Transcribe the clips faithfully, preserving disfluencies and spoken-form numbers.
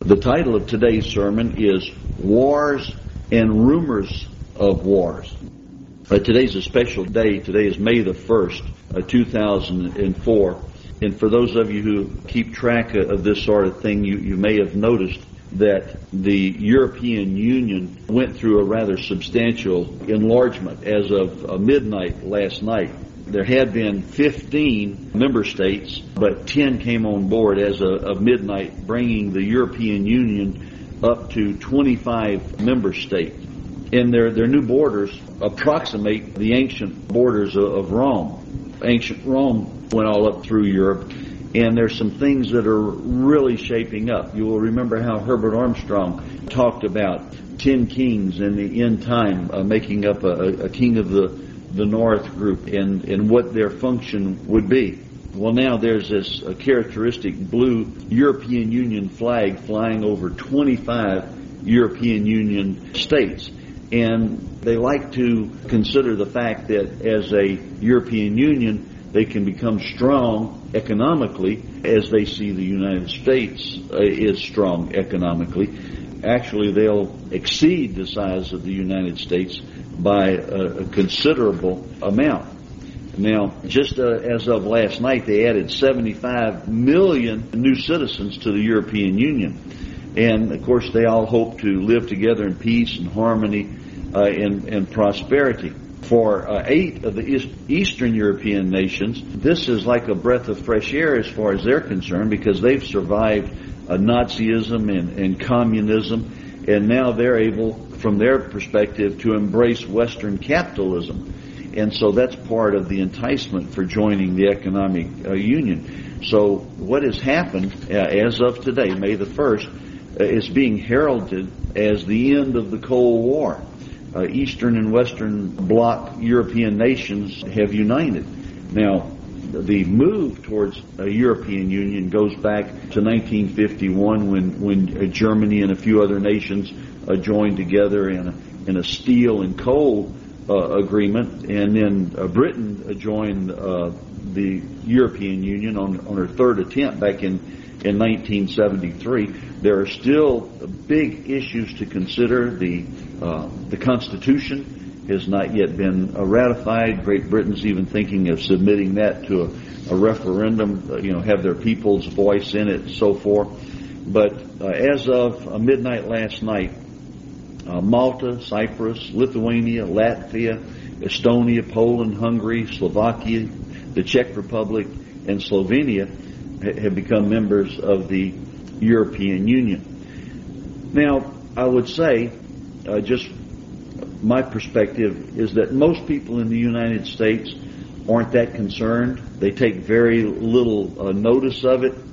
The title of today's sermon is Wars and Rumors of Wars. Uh, today's a special day. Today is May the first, uh, two thousand four. And for those of you who keep track of this sort of thing, you, you may have noticed that the European Union went through a rather substantial enlargement as of uh, midnight last night. There had been fifteen member states, but ten came on board as of, of midnight, bringing the European Union up to twenty-five member states. And their, their new borders approximate the ancient borders of, of Rome. Ancient Rome went all up through Europe, and there's some things that are really shaping up. You will remember how Herbert Armstrong talked about ten kings in the end time, uh, making up a, a king of the the North group and, and what their function would be. Well, now there's this uh, characteristic blue European Union flag flying over twenty-five European Union states. And they like to consider the fact that as a European Union, they can become strong economically as they see the United States uh, is strong economically. Actually, they'll exceed the size of the United States by a, a considerable amount. Now, just uh, as of last night, they added seventy-five million new citizens to the European Union. And, of course, they all hope to live together in peace and harmony uh, and, and prosperity. For uh, eight of the East, Eastern European nations, this is like a breath of fresh air as far as they're concerned, because they've survived uh, Nazism and, and communism, and now they're able, from their perspective, to embrace Western capitalism. And so that's part of the enticement for joining the economic uh, union. So what has happened uh, as of today, May the first, uh, is being heralded as the end of the Cold War. Uh, Eastern and Western bloc European nations have united. Now, the move towards a European Union goes back to nineteen fifty-one when, when uh, Germany and a few other nations uh, joined together in a, in a steel and coal uh, agreement, and then uh, Britain uh, joined uh, the European Union on, on her third attempt back in, in nineteen seventy-three. There are still big issues to consider. The, uh, the Constitution has not yet been uh, ratified. Great Britain's even thinking of submitting that to a, a referendum, uh, you know, have their people's voice in it, so forth. But uh, as of uh, midnight last night, uh, Malta, Cyprus, Lithuania, Latvia, Estonia, Poland, Hungary, Slovakia, the Czech Republic, and Slovenia ha- have become members of the European Union. Now, I would say, uh, just my perspective is that most people in the United States aren't that concerned. They take very little uh, notice of it.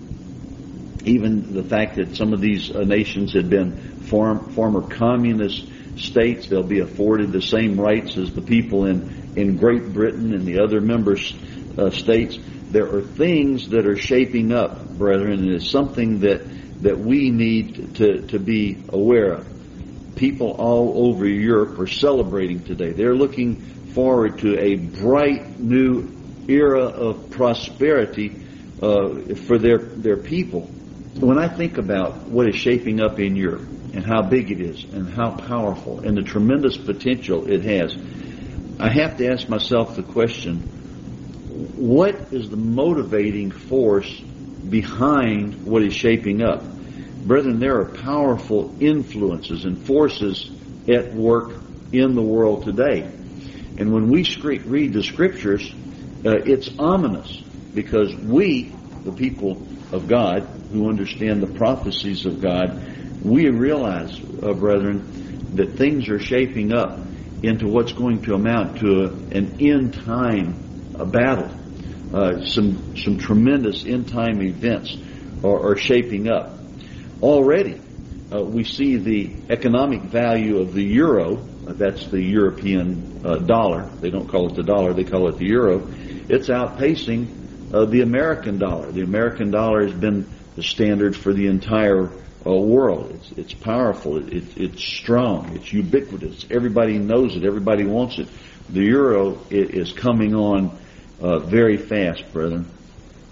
Even the fact that some of these uh, nations had been form, former communist states, they'll be afforded the same rights as the people in, in Great Britain and the other member uh, states. There are things that are shaping up, brethren, and it's something that, that we need to, to be aware of. People all over Europe are celebrating today. They're looking forward to a bright new era of prosperity uh, for their, their people. When I think about what is shaping up in Europe and how big it is and how powerful and the tremendous potential it has, I have to ask myself the question, what is the motivating force behind what is shaping up? Brethren, there are powerful influences and forces at work in the world today. And when we read the Scriptures, uh, it's ominous, because we, the people of God, who understand the prophecies of God, we realize, uh, brethren, that things are shaping up into what's going to amount to a, an end-time uh, battle. Uh, some, some tremendous end-time events are, are shaping up. Already, uh, we see the economic value of the euro, uh, that's the European uh, dollar. They don't call it the dollar, they call it the euro. It's outpacing uh, the American dollar. The American dollar has been the standard for the entire uh, world. It's, it's powerful, it, it, it's strong, it's ubiquitous. Everybody knows it, everybody wants it. The euro it is coming on uh, very fast, brethren.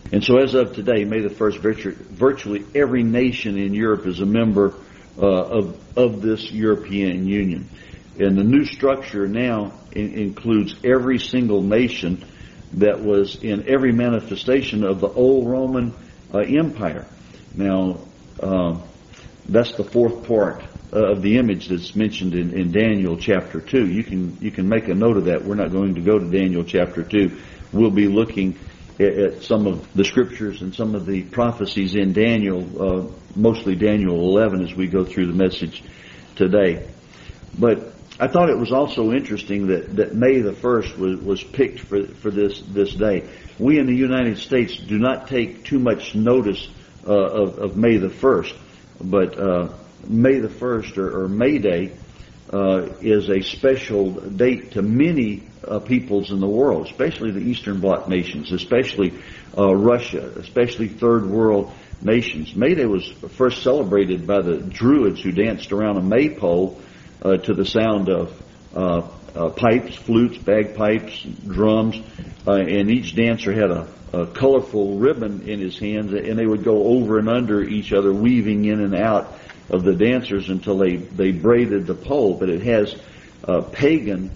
And so as of today, May the first, virtu- virtually every nation in Europe is a member uh, of, of this European Union. And the new structure now in- includes every single nation that was in every manifestation of the old Roman uh, Empire. Now, uh, that's the fourth part of the image that's mentioned in, in Daniel chapter two. You can you can make a note of that. We're not going to go to Daniel chapter two. We'll be looking at, at some of the scriptures and some of the prophecies in Daniel, uh, mostly Daniel eleven, as we go through the message today. But I thought it was also interesting that, that May the first was, was picked for, for this, this day. We in the United States do not take too much notice uh, of, of May the first, but uh, May the first, or, or May Day, uh, is a special date to many uh, peoples in the world, especially the Eastern Bloc nations, especially uh, Russia, especially Third World nations. May Day was first celebrated by the Druids who danced around a maypole uh, to the sound of uh, uh, pipes, flutes, bagpipes, drums, uh, and each dancer had a, a colorful ribbon in his hands, and they would go over and under each other, weaving in and out of the dancers until they, they braided the pole. But it has uh, pagan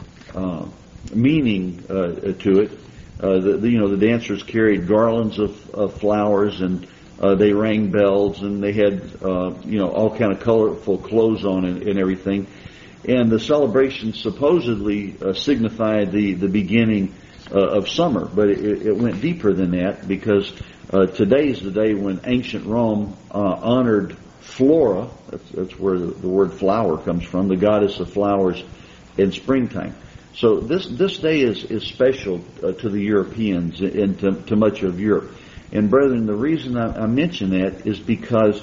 uh, meaning uh, to it. Uh, the, the, you know, the dancers carried garlands of, of flowers, and uh, they rang bells, and they had uh, you know all kind of colorful clothes on and, and everything. And the celebration supposedly uh, signified the the beginning uh, of summer, but it, it went deeper than that, because uh, today is the day when ancient Rome uh, honored Flora. That's, that's where the, the word flower comes from, the goddess of flowers in springtime. So this this day is is special uh, to the Europeans and to, to much of Europe. And brethren, the reason I, I mention that is because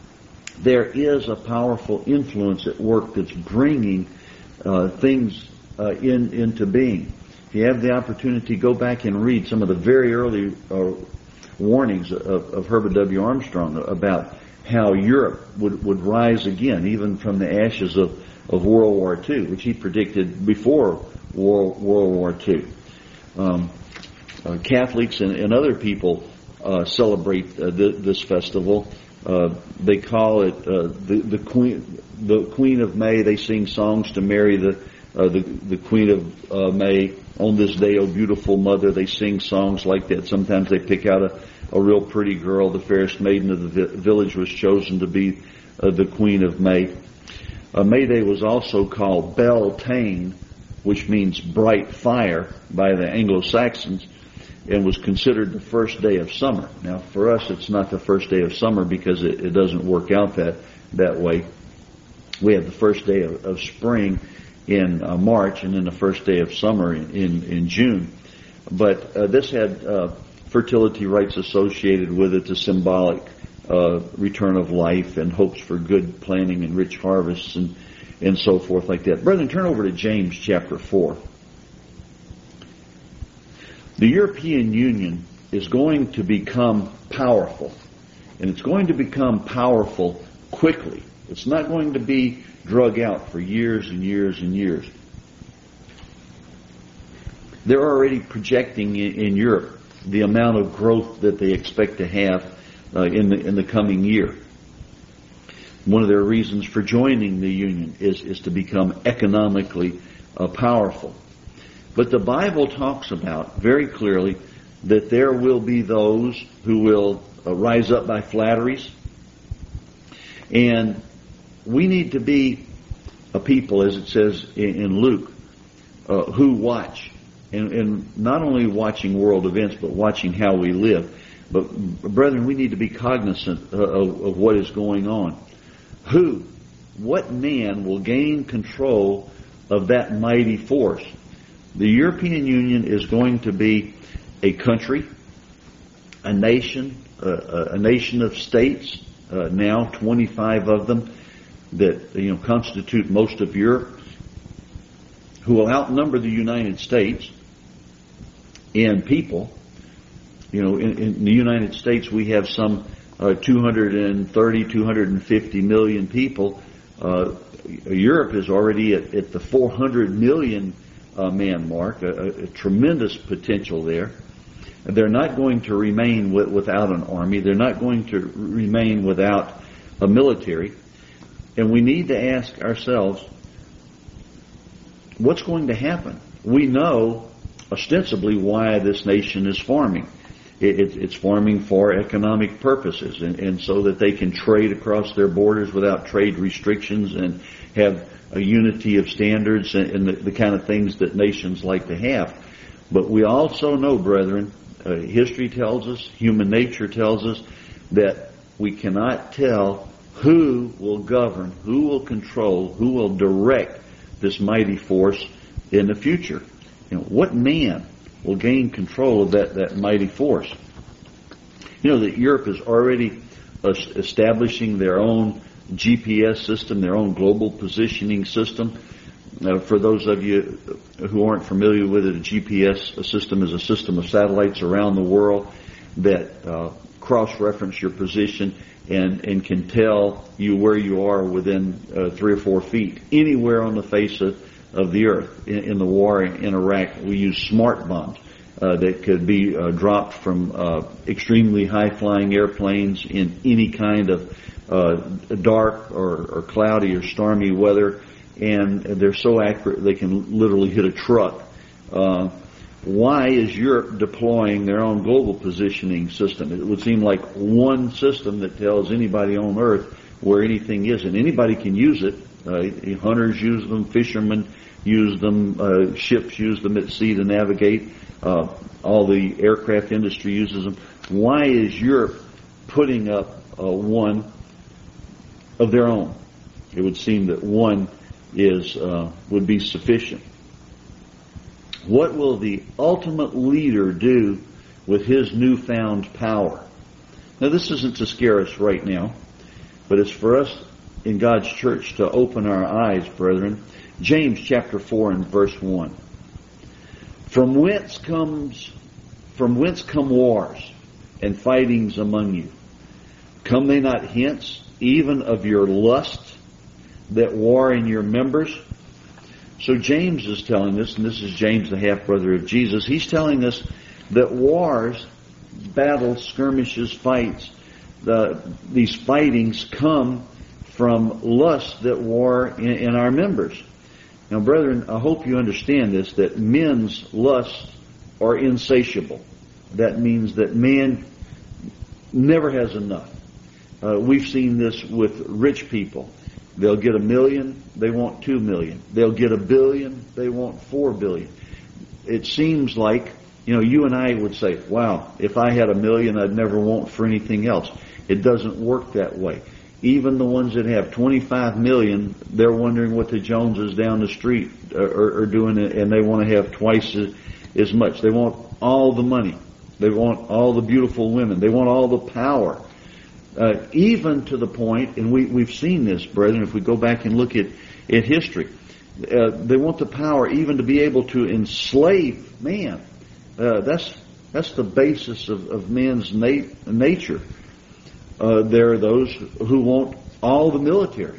there is a powerful influence at work that's bringing uh, things uh, in into being. If you have the opportunity, go back and read some of the very early uh, warnings of, of Herbert W. Armstrong about how Europe would, would rise again, even from the ashes of, of World War Two, which he predicted before World, World War Two. Um, uh, Catholics and, and other people uh, celebrate uh, th- this festival. Uh, they call it uh, the, the Queen, the Queen of May. They sing songs to Mary, the uh, the, the Queen of uh, May. On this day, O beautiful mother. They sing songs like that. Sometimes they pick out a A real pretty girl. The fairest maiden of the vi- village was chosen to be uh, the Queen of May. Uh, May Day was also called Beltane, which means bright fire, by the Anglo-Saxons, and was considered the first day of summer. Now, for us, it's not the first day of summer because it, it doesn't work out that that way. We have the first day of, of spring in uh, March, and then the first day of summer in, in, in June. But uh, this had uh, fertility rites associated with it, the symbolic uh, return of life and hopes for good planting and rich harvests and, and so forth like that. Brethren, turn over to James chapter four. The European Union is going to become powerful, and it's going to become powerful quickly. It's not going to be drug out for years and years and years. They're already projecting in, in Europe the amount of growth that they expect to have uh, in the in the coming year. One of their reasons for joining the Union is, is to become economically uh, powerful. But the Bible talks about very clearly that there will be those who will uh, rise up by flatteries. And we need to be a people, as it says in, in Luke, uh, who watch. And, and not only watching world events, but watching how we live. But, brethren, we need to be cognizant of, of what is going on. Who, what man will gain control of that mighty force? The European Union is going to be a country, a nation, uh, a nation of states, uh, now twenty-five of them, that you know constitute most of Europe, who will outnumber the United States in people. You know, in, in the United States we have some uh, two hundred thirty, two hundred fifty million people. Uh, Europe is already at, at the four hundred million uh, man mark, a, a tremendous potential there. They're not going to remain with, without an army. They're not going to remain without a military. And we need to ask ourselves, what's going to happen? We know ostensibly why this nation is farming. It, it, it's farming for economic purposes, and, and so that they can trade across their borders without trade restrictions and have a unity of standards and, and the, the kind of things that nations like to have. But we also know, brethren, uh, history tells us, human nature tells us, that we cannot tell who will govern, who will control, who will direct this mighty force in the future. You know, what man will gain control of that, that mighty force? You know that Europe is already establishing their own G P S system, their own global positioning system. Uh, for those of you who aren't familiar with it, a G P S system is a system of satellites around the world that uh, cross-reference your position and, and can tell you where you are within uh, three or four feet, anywhere on the face of, of the earth. In, in the war in Iraq, we use smart bombs uh, that could be uh, dropped from uh, extremely high-flying airplanes in any kind of uh, dark or, or cloudy or stormy weather, and they're so accurate they can literally hit a truck. Uh, why is Europe deploying their own global positioning system? It would seem like one system that tells anybody on Earth where anything is, and anybody can use it. Uh, hunters use them, fishermen use them, uh, ships use them at sea to navigate. Uh, all the aircraft industry uses them. Why is Europe putting up uh, one of their own? It would seem that one is uh, would be sufficient. What will the ultimate leader do with his newfound power? Now, this isn't to scare us right now, but it's for us in God's church to open our eyes, brethren. James chapter four and verse one. From whence comes, from whence come wars and fightings among you? Come they not hence, even of your lust that war in your members? So James is telling us, and this is James, the half-brother of Jesus, he's telling us that wars, battles, skirmishes, fights, the, these fightings come from lust that war in, in our members. Now, brethren, I hope you understand this, that men's lusts are insatiable. That means that man never has enough. Uh, we've seen this with rich people. They'll get a million, they want two million. They'll get a billion, they want four billion. It seems like, you know, you and I would say, wow, if I had a million, I'd never want for anything else. It doesn't work that way. Even the ones that have twenty-five million, they're wondering what the Joneses down the street are, are doing, and they want to have twice as, as much. They want all the money. They want all the beautiful women. They want all the power. Uh, even to the point, and we, we've seen this, brethren, if we go back and look at, at history, uh, they want the power even to be able to enslave man. Uh, that's that's the basis of, of man's nat- nature. Uh, there are those who want all the military.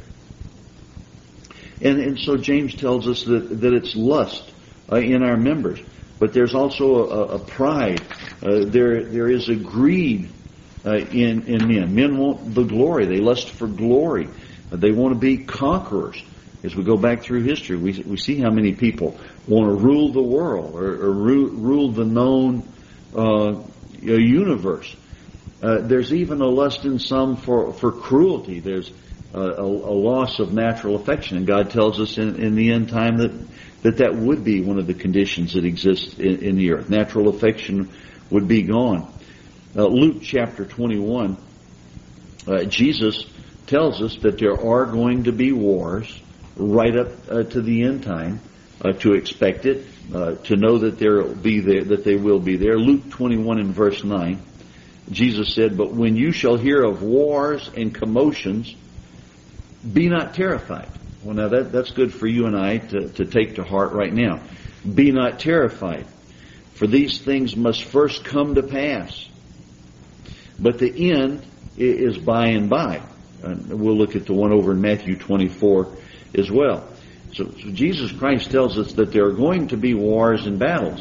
And, and so James tells us that, that it's lust uh, in our members. But there's also a, a pride. Uh, there there is a greed Uh, in, in men. Men want the glory. They lust for glory. Uh, they want to be conquerors. As we go back through history, we we see how many people want to rule the world or, or rule, rule the known uh, universe. Uh, there's even a lust in some for, for cruelty. There's uh, a, a loss of natural affection. And God tells us in, in the end time that, that that would be one of the conditions that exist in, in the earth. Natural affection would be gone. Uh, Luke chapter twenty-one, uh, Jesus tells us that there are going to be wars right up uh, to the end time, uh, to expect it, uh, to know that there will be there, that they will be there. Luke twenty-one and verse nine, Jesus said, "But when you shall hear of wars and commotions, be not terrified." Well, now that, that's good for you and I to, to take to heart right now. Be not terrified, for these things must first come to pass. But the end is by and by. And we'll look at the one over in Matthew twenty-four as well. So, so Jesus Christ tells us that there are going to be wars and battles.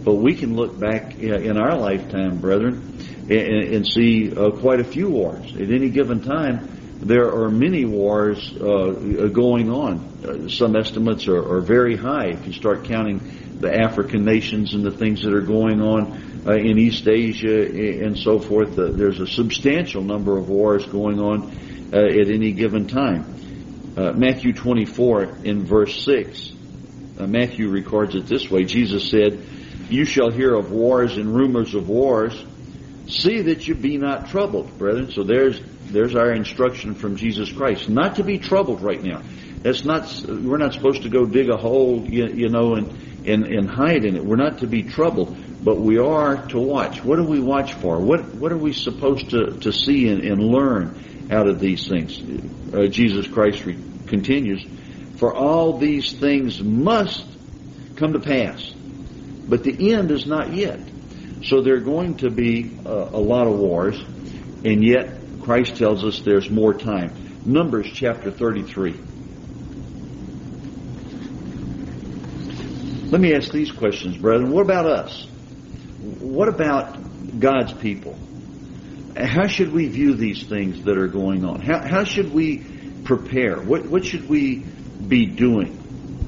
But we can look back in our lifetime, brethren, and, and see uh, quite a few wars. At any given time, there are many wars uh, going on. Uh, some estimates are, are very high if you start counting the African nations and the things that are going on uh, in East Asia and so forth. Uh, there's a substantial number of wars going on uh, at any given time. Uh, Matthew twenty-four in verse six, uh, Matthew records it this way. Jesus said, "You shall hear of wars and rumors of wars. See that you be not troubled," brethren. So there's there's our instruction from Jesus Christ, not to be troubled right now. That's not. We're not supposed to go dig a hole, you, you know, and, and and hide in it. We're not to be troubled, but we are to watch. What do we watch for? What what are we supposed to to see and, and learn out of these things? Uh, Jesus Christ re- continues, "For all these things must come to pass, but the end is not yet." So there are going to be uh, a lot of wars, and yet Christ tells us there's more time. Numbers chapter thirty-three. Let me ask these questions, brethren. What about us? What about God's people? How should we view these things that are going on? How, how should we prepare? What, what should we be doing?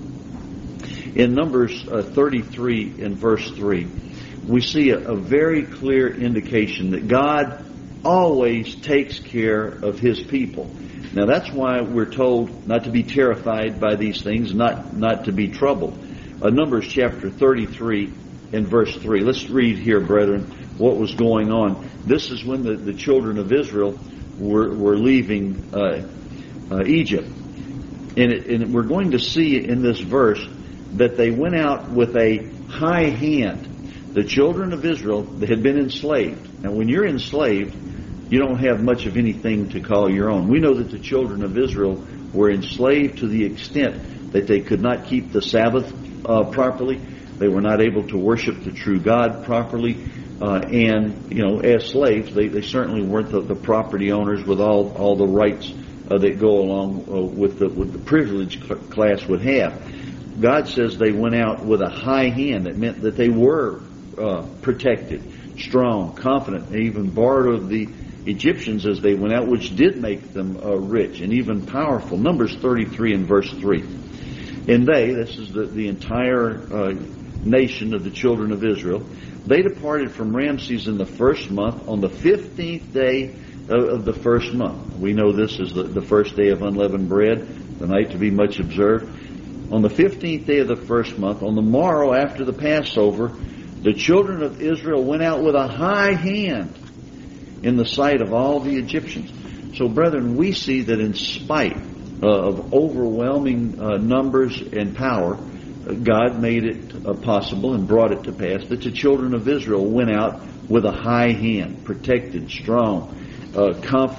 In Numbers uh, thirty-three in verse three, we see a, a very clear indication that God always takes care of His people. Now that's why we're told not to be terrified by these things, not, not to be troubled. Uh, Numbers chapter thirty-three in verse three. Let's read here, brethren, what was going on. This is when the, the children of Israel were, were leaving uh, uh, Egypt. And, it, and we're going to see in this verse that they went out with a high hand. The children of Israel, they had been enslaved. Now when you're enslaved, you don't have much of anything to call your own. We know that the children of Israel were enslaved to the extent that they could not keep the Sabbath uh, properly. They were not able to worship the true God properly. Uh, and, you know, as slaves, they, they certainly weren't the, the property owners with all, all the rights uh, that go along uh, with the with the privileged cl- class would have. God says they went out with a high hand. That meant that they were uh, protected, strong, confident. They even borrowed of the Egyptians as they went out, which did make them uh, rich and even powerful. Numbers thirty-three and verse three. And they, this is the, the entire uh, nation of the children of Israel, they departed from Ramses in the first month on the fifteenth day of, of the first month. We know this is the, the first day of unleavened bread, the night to be much observed. On the fifteenth day of the first month, on the morrow after the Passover, the children of Israel went out with a high hand in the sight of all the Egyptians. So, brethren, we see that in spite uh, of overwhelming uh, numbers and power, uh, God made it uh, possible and brought it to pass that the children of Israel went out with a high hand, protected, strong, uh,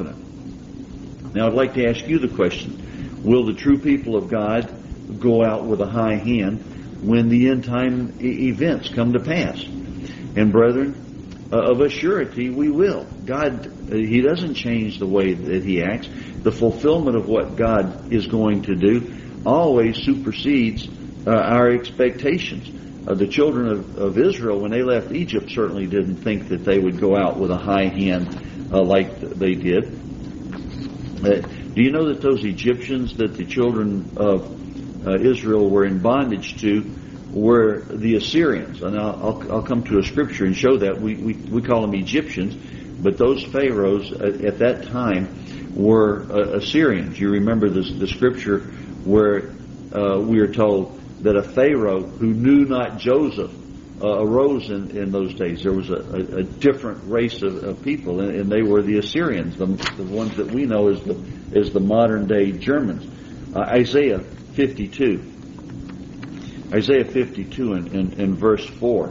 confident. Now, I'd like to ask you the question, will the true people of God go out with a high hand when the end time e- events come to pass? And brethren, uh, of a surety we will. God, uh, He doesn't change the way that He acts. The fulfillment of what God is going to do always supersedes uh, our expectations. Uh, the children of, of Israel, when they left Egypt, certainly didn't think that they would go out with a high hand uh, like they did. Uh, do you know that those Egyptians that the children of Uh, Israel were in bondage to were the Assyrians? And I'll, I'll, I'll come to a scripture and show that. We, we, we call them Egyptians, but those pharaohs at, at that time were uh, Assyrians. You remember this, the scripture where uh, we are told that a pharaoh who knew not Joseph uh, arose in, in those days. There was a, a, a different race of, of people, and, and they were the Assyrians, the, the ones that we know as the, as the modern day Germans. Uh, Isaiah fifty-two. Isaiah fifty-two in, in, in verse four.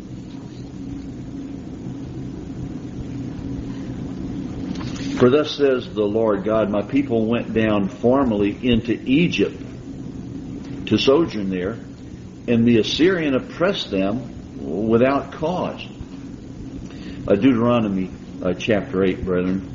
For thus says the Lord God, my people went down formerly into Egypt to sojourn there, and the Assyrian oppressed them without cause. Uh, Deuteronomy uh, chapter eight, brethren.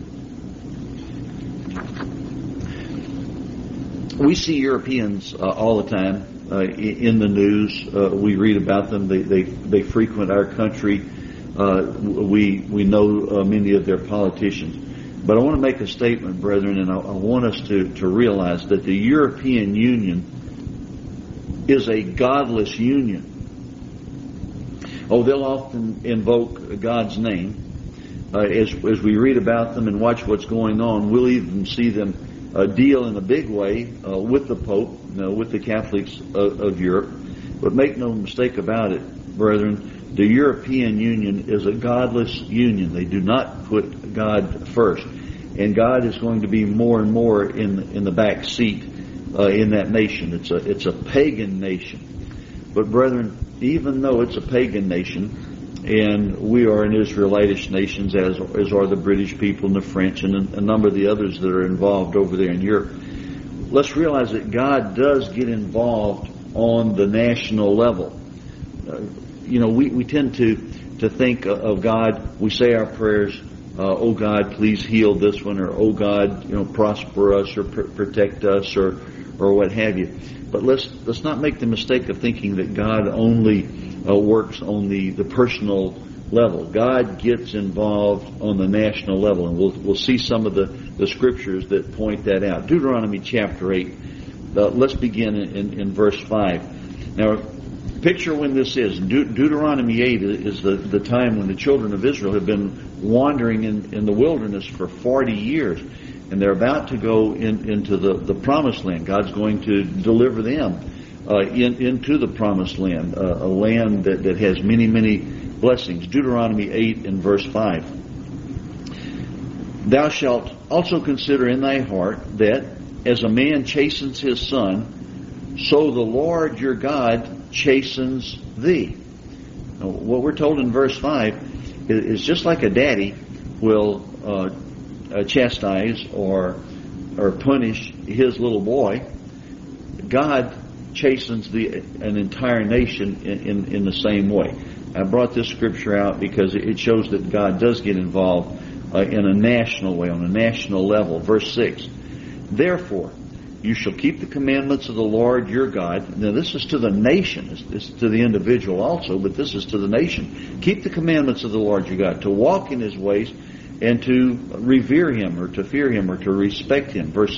We see Europeans uh, all the time uh, in the news. Uh, we read about them. They they, they frequent our country. Uh, we we know uh, many of their politicians. But I want to make a statement, brethren, and I, I want us to, to realize that the European Union is a godless union. Oh, they'll often invoke God's name. Uh, as, as we read about them and watch what's going on, we'll even see them uh, deal in a big way uh, with the Pope, you know, with the Catholics of, of Europe. But make no mistake about it, brethren, the European Union is a godless union. They do not put God first. And God is going to be more and more in, in the back seat uh, in that nation. It's a, it's a pagan nation. But brethren, even though it's a pagan nation, and we are an Israelitish nation, as, as are the British people and the French and a, a number of the others that are involved over there in Europe, let's realize that God does get involved on the national level. Uh, you know, we, we tend to, to think of God, we say our prayers, uh, oh God, please heal this one, or oh God, you know, prosper us, or pr- protect us, or or what have you. But let's let's not make the mistake of thinking that God only uh, works on the, the personal level. God gets involved on the national level, and we'll we'll see some of the, the scriptures that point that out. Deuteronomy chapter eight. Uh, let's begin in, in, in verse five. Now, picture when this is. De- Deuteronomy eight is the, the time when the children of Israel have been wandering in, in the wilderness for forty years. And they're about to go in, into the, the promised land. God's going to deliver them uh, in, into the promised land, uh, a land that, that has many, many blessings. Deuteronomy eight and verse five. Thou shalt also consider in thy heart that as a man chastens his son, so the Lord your God chastens thee. Now, what we're told in verse five is, is just like a daddy will uh, Uh, chastise or or punish his little boy, God chastens the an entire nation in, in, in the same way. I brought this scripture out because it shows that God does get involved uh, in a national way, on a national level. Verse six, therefore you shall keep the commandments of the Lord your God. Now this is to the nation, this, this is to the individual also, but this is to the nation. Keep the commandments of the Lord your God, to walk in his ways, and to revere him, or to fear him, or to respect him. Verse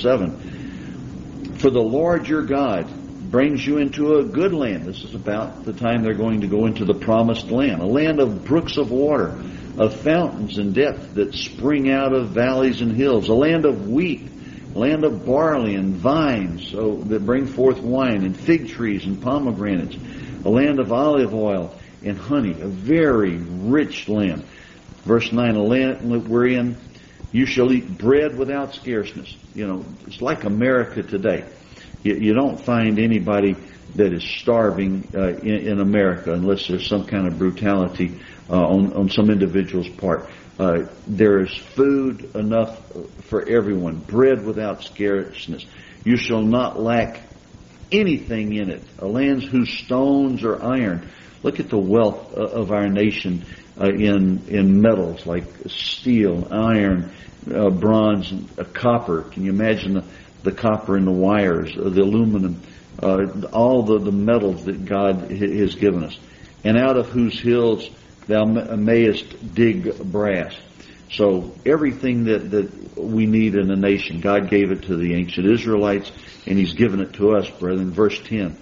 seven. For the Lord your God brings you into a good land. This is about the time they're going to go into the promised land. A land of brooks of water, of fountains in depth that spring out of valleys and hills. A land of wheat, a land of barley and vines so that bring forth wine, and fig trees and pomegranates. A land of olive oil and honey. A very rich land. Verse nine, a land wherein you shall eat bread without scarceness. You know, it's like America today. You, you don't find anybody that is starving uh, in, in America unless there's some kind of brutality uh, on, on some individual's part. Uh, there is food enough for everyone, bread without scarceness. You shall not lack anything in it. A land whose stones are iron. Look at the wealth of our nation. Uh, in in metals like steel, iron, uh, bronze, and, uh, copper. Can you imagine the, the copper in the wires, uh, the aluminum, uh, all the, the metals that God h- has given us? And out of whose hills thou mayest dig brass. So everything that, that we need in a nation, God gave it to the ancient Israelites, and he's given it to us, brethren. Verse ten.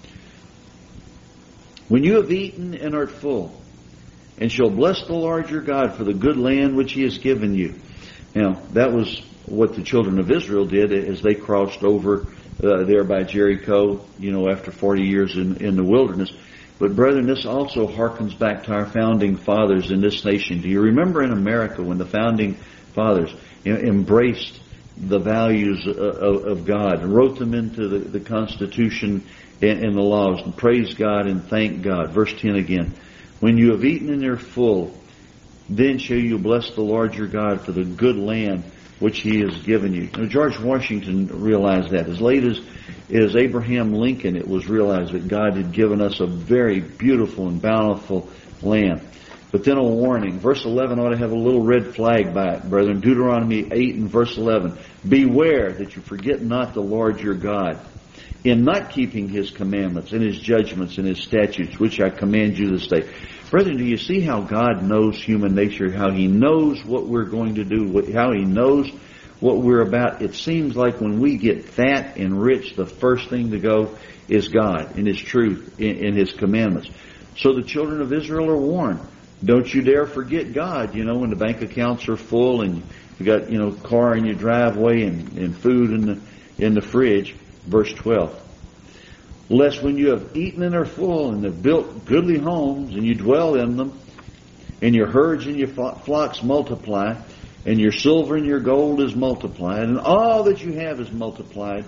When you have eaten and art full, and shall bless the Lord your God for the good land which he has given you. Now, that was what the children of Israel did as they crossed over uh, there by Jericho, you know, after forty years in, in the wilderness. But brethren, this also harkens back to our founding fathers in this nation. Do you remember in America when the founding fathers embraced the values of, of God and wrote them into the, the Constitution and, and the laws, and praised God and thanked God? Verse ten again. When you have eaten and are full, then shall you bless the Lord your God for the good land which he has given you. Now, George Washington realized that. As late as, as Abraham Lincoln, it was realized that God had given us a very beautiful and bountiful land. But then a warning. Verse eleven ought to have a little red flag by it, brethren. Deuteronomy eight and verse eleven. Beware that you forget not the Lord your God. in not keeping His commandments and His judgments and His statutes, which I command you this day. Brethren, do you see how God knows human nature, how He knows what we're going to do, what, how He knows what we're about? It seems like when we get fat and rich, the first thing to go is God and His truth and His commandments. So the children of Israel are warned. Don't you dare forget God, you know, when the bank accounts are full and you got, you know, car in your driveway and, and food in the, in the fridge. Verse twelve. Lest when you have eaten and are full and have built goodly homes and you dwell in them, and your herds and your flocks multiply, and your silver and your gold is multiplied, and all that you have is multiplied,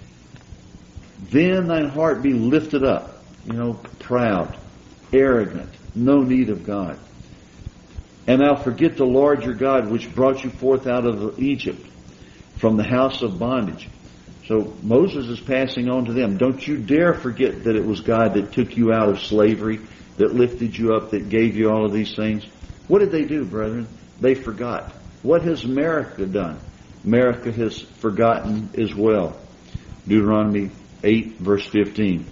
then thine heart be lifted up, you know, proud, arrogant, no need of God. And thou forget the Lord your God, which brought you forth out of Egypt, from the house of bondage. So Moses is passing on to them. Don't you dare forget that it was God that took you out of slavery, that lifted you up, that gave you all of these things. What did they do, brethren? They forgot. What has America done? America has forgotten as well. Deuteronomy eight, verse fifteen.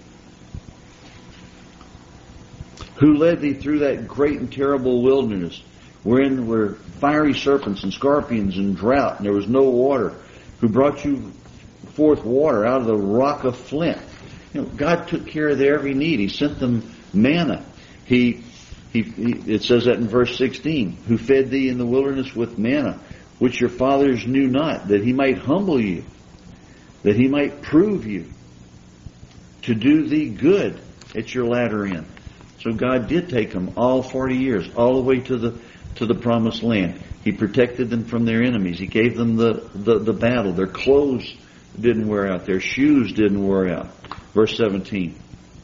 Who led thee through that great and terrible wilderness, wherein were fiery serpents and scorpions and drought, and there was no water, who brought you forth water out of the rock of flint. You know, God took care of their every need. He sent them manna. He, he, he, it says that in verse sixteen, who fed thee in the wilderness with manna, which your fathers knew not, that He might humble you, that He might prove you, to do thee good at your latter end. So God did take them all forty years, all the way to the to the promised land. He protected them from their enemies. He gave them the, the, the battle. Their clothes didn't wear out. Their shoes didn't wear out. Verse seventeen.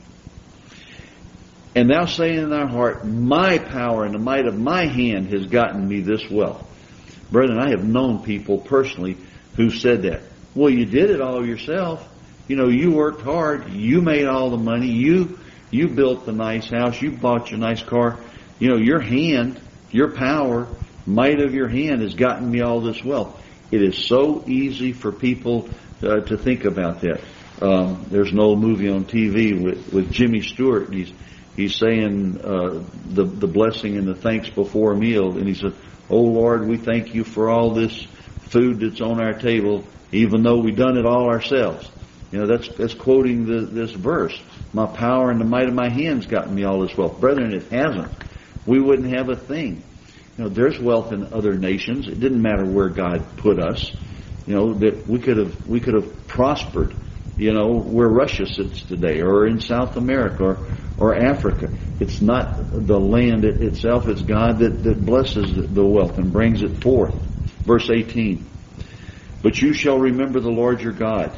And thou saying in thy heart, my power and the might of my hand has gotten me this wealth. Brethren, I have known people personally who said that. Well, you did it all yourself. You know, you worked hard. You made all the money. You you built the nice house. You bought your nice car. You know, your hand, your power, might of your hand has gotten me all this wealth. It is so easy for people uh, to think about that. Um, there's an old movie on T V with, with Jimmy Stewart, and he's he's saying uh, the the blessing and the thanks before a meal, and he said, "Oh Lord, we thank you for all this food that's on our table, even though we done it all ourselves." You know, that's that's quoting the, this verse. My power and the might of my hands gotten me all this wealth. Brethren, it hasn't. We wouldn't have a thing. You know, there's wealth in other nations. It didn't matter where God put us. You know, that we could have we could have prospered, you know, where Russia sits today, or in South America, or, or Africa. It's not the land itself, it's God that, that blesses the wealth and brings it forth. Verse eighteen. But you shall remember the Lord your God,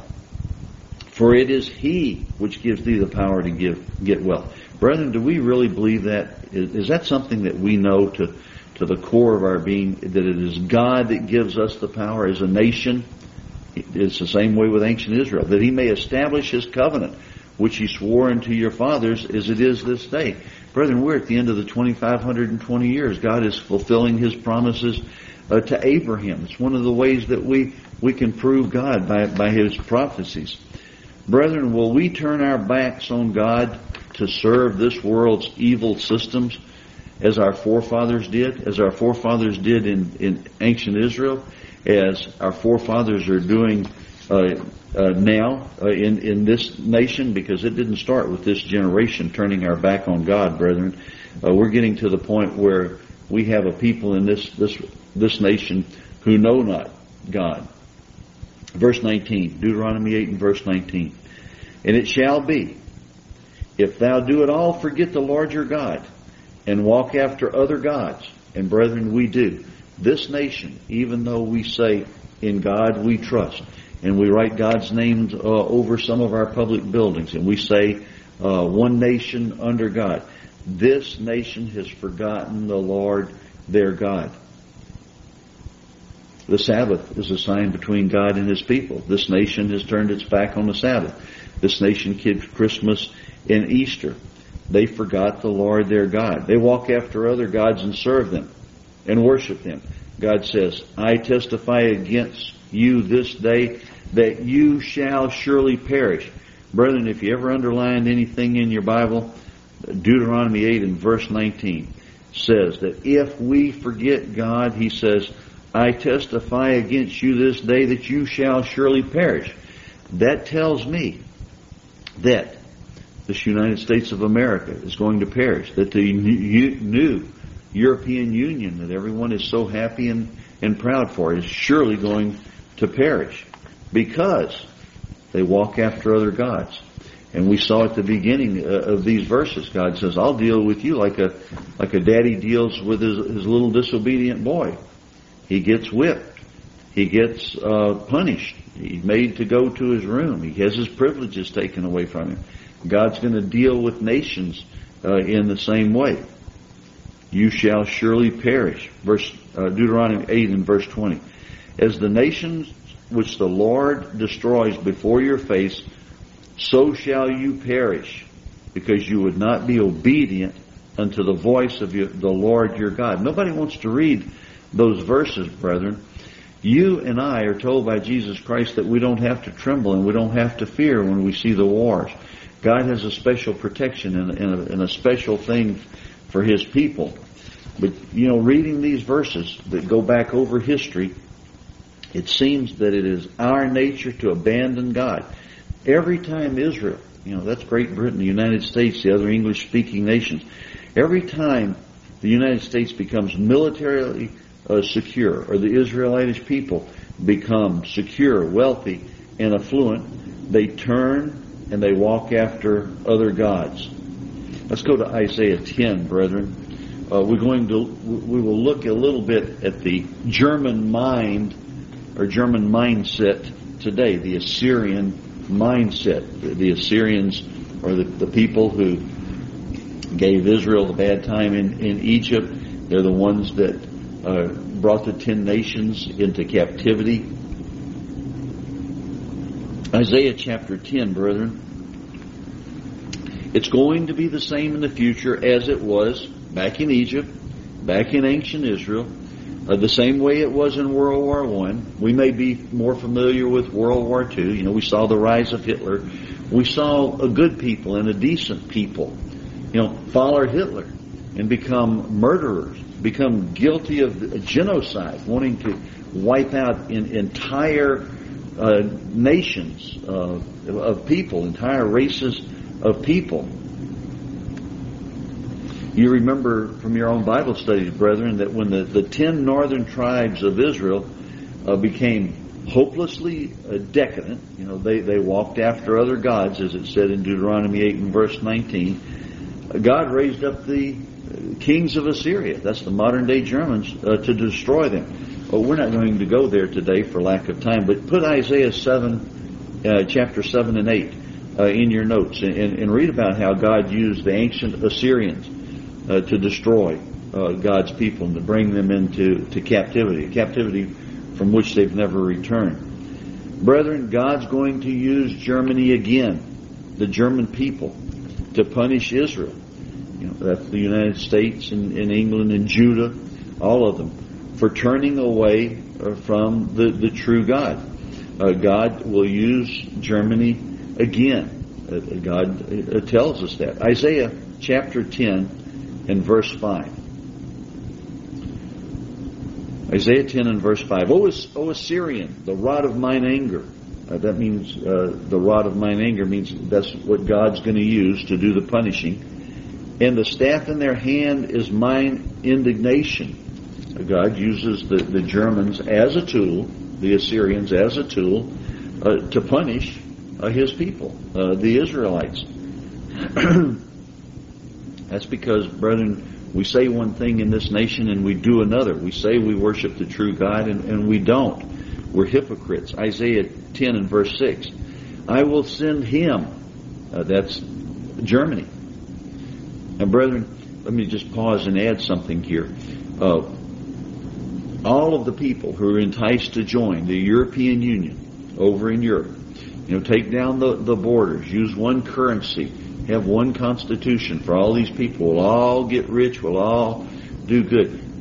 for it is He which gives thee the power to give get wealth. Brethren, do we really believe that? Is, is that something that we know to to the core of our being, that it is God that gives us the power as a nation? It's the same way with ancient Israel, that He may establish His covenant, which He swore unto your fathers, as it is this day. Brethren, we're at the end of the two thousand five hundred twenty years. God is fulfilling His promises uh, to Abraham. It's one of the ways that we, we can prove God, by, by His prophecies. Brethren, will we turn our backs on God to serve this world's evil systems, as our forefathers did, as our forefathers did in, in ancient Israel, as our forefathers are doing uh, uh, now uh, in, in this nation? Because it didn't start with this generation turning our back on God, brethren. Uh, we're getting to the point where we have a people in this, this, this nation who know not God. Verse nineteen, Deuteronomy eight and verse nineteen. And it shall be, if thou do at all forget the Lord your God, and walk after other gods, and brethren, we do. This nation, even though we say, in God we trust, and we write God's name uh, over some of our public buildings, and we say, uh, one nation under God, this nation has forgotten the Lord their God. The Sabbath is a sign between God and His people. This nation has turned its back on the Sabbath. This nation keeps Christmas and Easter. They forgot the Lord their God. They walk after other gods and serve them and worship them. God says, I testify against you this day that you shall surely perish. Brethren, if you ever underlined anything in your Bible, Deuteronomy eight and verse nineteen says that if we forget God, he says, I testify against you this day that you shall surely perish. That tells me that this United States of America is going to perish, that the new European Union that everyone is so happy and, and proud for is surely going to perish because they walk after other gods. And we saw at the beginning of these verses, God says, I'll deal with you like a like a daddy deals with his, his little disobedient boy. He gets whipped. He gets uh, punished. He's made to go to his room. He has his privileges taken away from him. God's going to deal with nations uh, in the same way. You shall surely perish. Verse uh, Deuteronomy eight and verse twenty. As the nations which the Lord destroys before your face, so shall you perish, because you would not be obedient unto the voice of your, the Lord your God. Nobody wants to read those verses, brethren. You and I are told by Jesus Christ that we don't have to tremble and we don't have to fear when we see the wars. God has a special protection and, and, a, and a special thing for His people. But, you know, reading these verses that go back over history, it seems that it is our nature to abandon God. Every time Israel, you know, that's Great Britain, the United States, the other English-speaking nations, every time the United States becomes militarily uh, secure, or the Israelitish people become secure, wealthy, and affluent, they turn and they walk after other gods. Let's go to Isaiah ten, brethren. Uh, we're going to, we will look a little bit at the German mind, or German mindset today, the Assyrian mindset. The, the Assyrians, or the, the people who gave Israel the bad time in, in Egypt. They're the ones that uh, brought the ten nations into captivity. Isaiah chapter ten, brethren. It's going to be the same in the future as it was back in Egypt, back in ancient Israel, uh, the same way it was in World War One. We may be more familiar with World War Two. You know, we saw the rise of Hitler. We saw a good people and a decent people, you know, follow Hitler and become murderers, become guilty of genocide, wanting to wipe out in, entire uh, nations uh, of people, entire races of people. You remember from your own Bible studies, brethren, that when the, the ten northern tribes of Israel uh, became hopelessly uh, decadent, you know, they, they walked after other gods, as it said in Deuteronomy eight and verse nineteen, God raised up the kings of Assyria, that's the modern day Germans, uh, to destroy them. Well, we're not going to go there today for lack of time, but put Isaiah seven, uh, chapter seven and eight uh, in your notes and, and read about how God used the ancient Assyrians uh, to destroy uh, God's people and to bring them into to captivity, captivity from which they've never returned. Brethren, God's going to use Germany again, the German people, to punish Israel. You know, that's the United States and, and England and Judah, all of them, for turning away from the, the true God. Uh, God will use Germany again. Uh, God uh, tells us that. Isaiah chapter ten and verse five. Isaiah ten and verse five. O, o Assyrian, the rod of mine anger. Uh, that means, uh, the rod of mine anger means that's what God's going to use to do the punishing. And the staff in their hand is mine indignation. God uses the, the Germans as a tool, the Assyrians as a tool, uh, to punish uh, His people, uh, the Israelites. That's because, brethren, we say one thing in this nation and we do another. We say we worship the true God and, and we don't. We're hypocrites. Isaiah ten and verse six. I will send him. Uh, that's Germany. Now, brethren, let me just pause and add something here. Uh, all of the people who are enticed to join the European Union over in Europe, you know, take down the, the borders, use one currency, have one constitution for all these people, we'll all get rich, we'll all do good.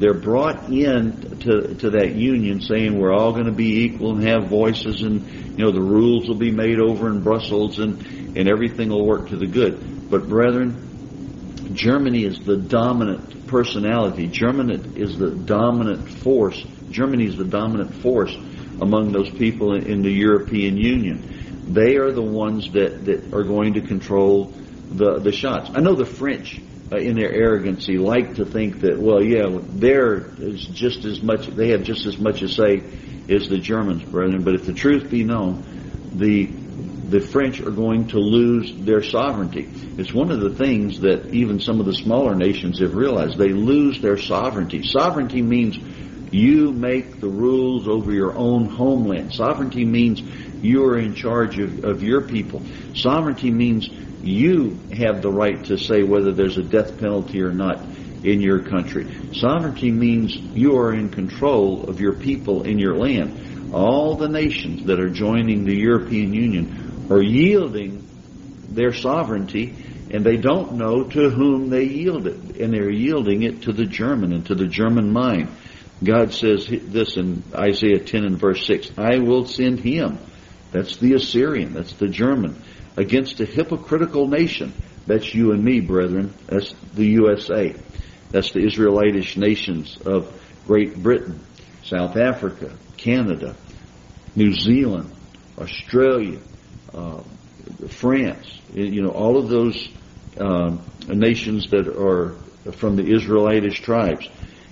they're brought in to, to that union saying we're all going to be equal and have voices, and, you know, the rules will be made over in Brussels, and, and everything will work to the good. But brethren, Germany is the dominant personality. Germany is the dominant force. Germany is the dominant force among those people in, in the European Union. They are the ones that, that are going to control the, the shots. I know the French, uh, in their arrogancy, like to think that, well, yeah, they're is just as much, they have just as much a say as the Germans, brethren. But if the truth be known, the the French are going to lose their sovereignty. It's one of the things that even some of the smaller nations have realized. They lose their sovereignty. Sovereignty means you make the rules over your own homeland. Sovereignty means you are in charge of, of your people. Sovereignty means you have the right to say whether there's a death penalty or not in your country. Sovereignty means you are in control of your people in your land. All the nations that are joining the European Union are yielding their sovereignty, and they don't know to whom they yield it. And they're yielding it to the German and to the German mind. God says this in Isaiah ten and verse six, I will send him, that's the Assyrian, that's the German, against a hypocritical nation. That's you and me, brethren. That's the U S A. That's the Israelitish nations of Great Britain, South Africa, Canada, New Zealand, Australia, uh, France. You know, all of those uh, nations that are from the Israelitish tribes.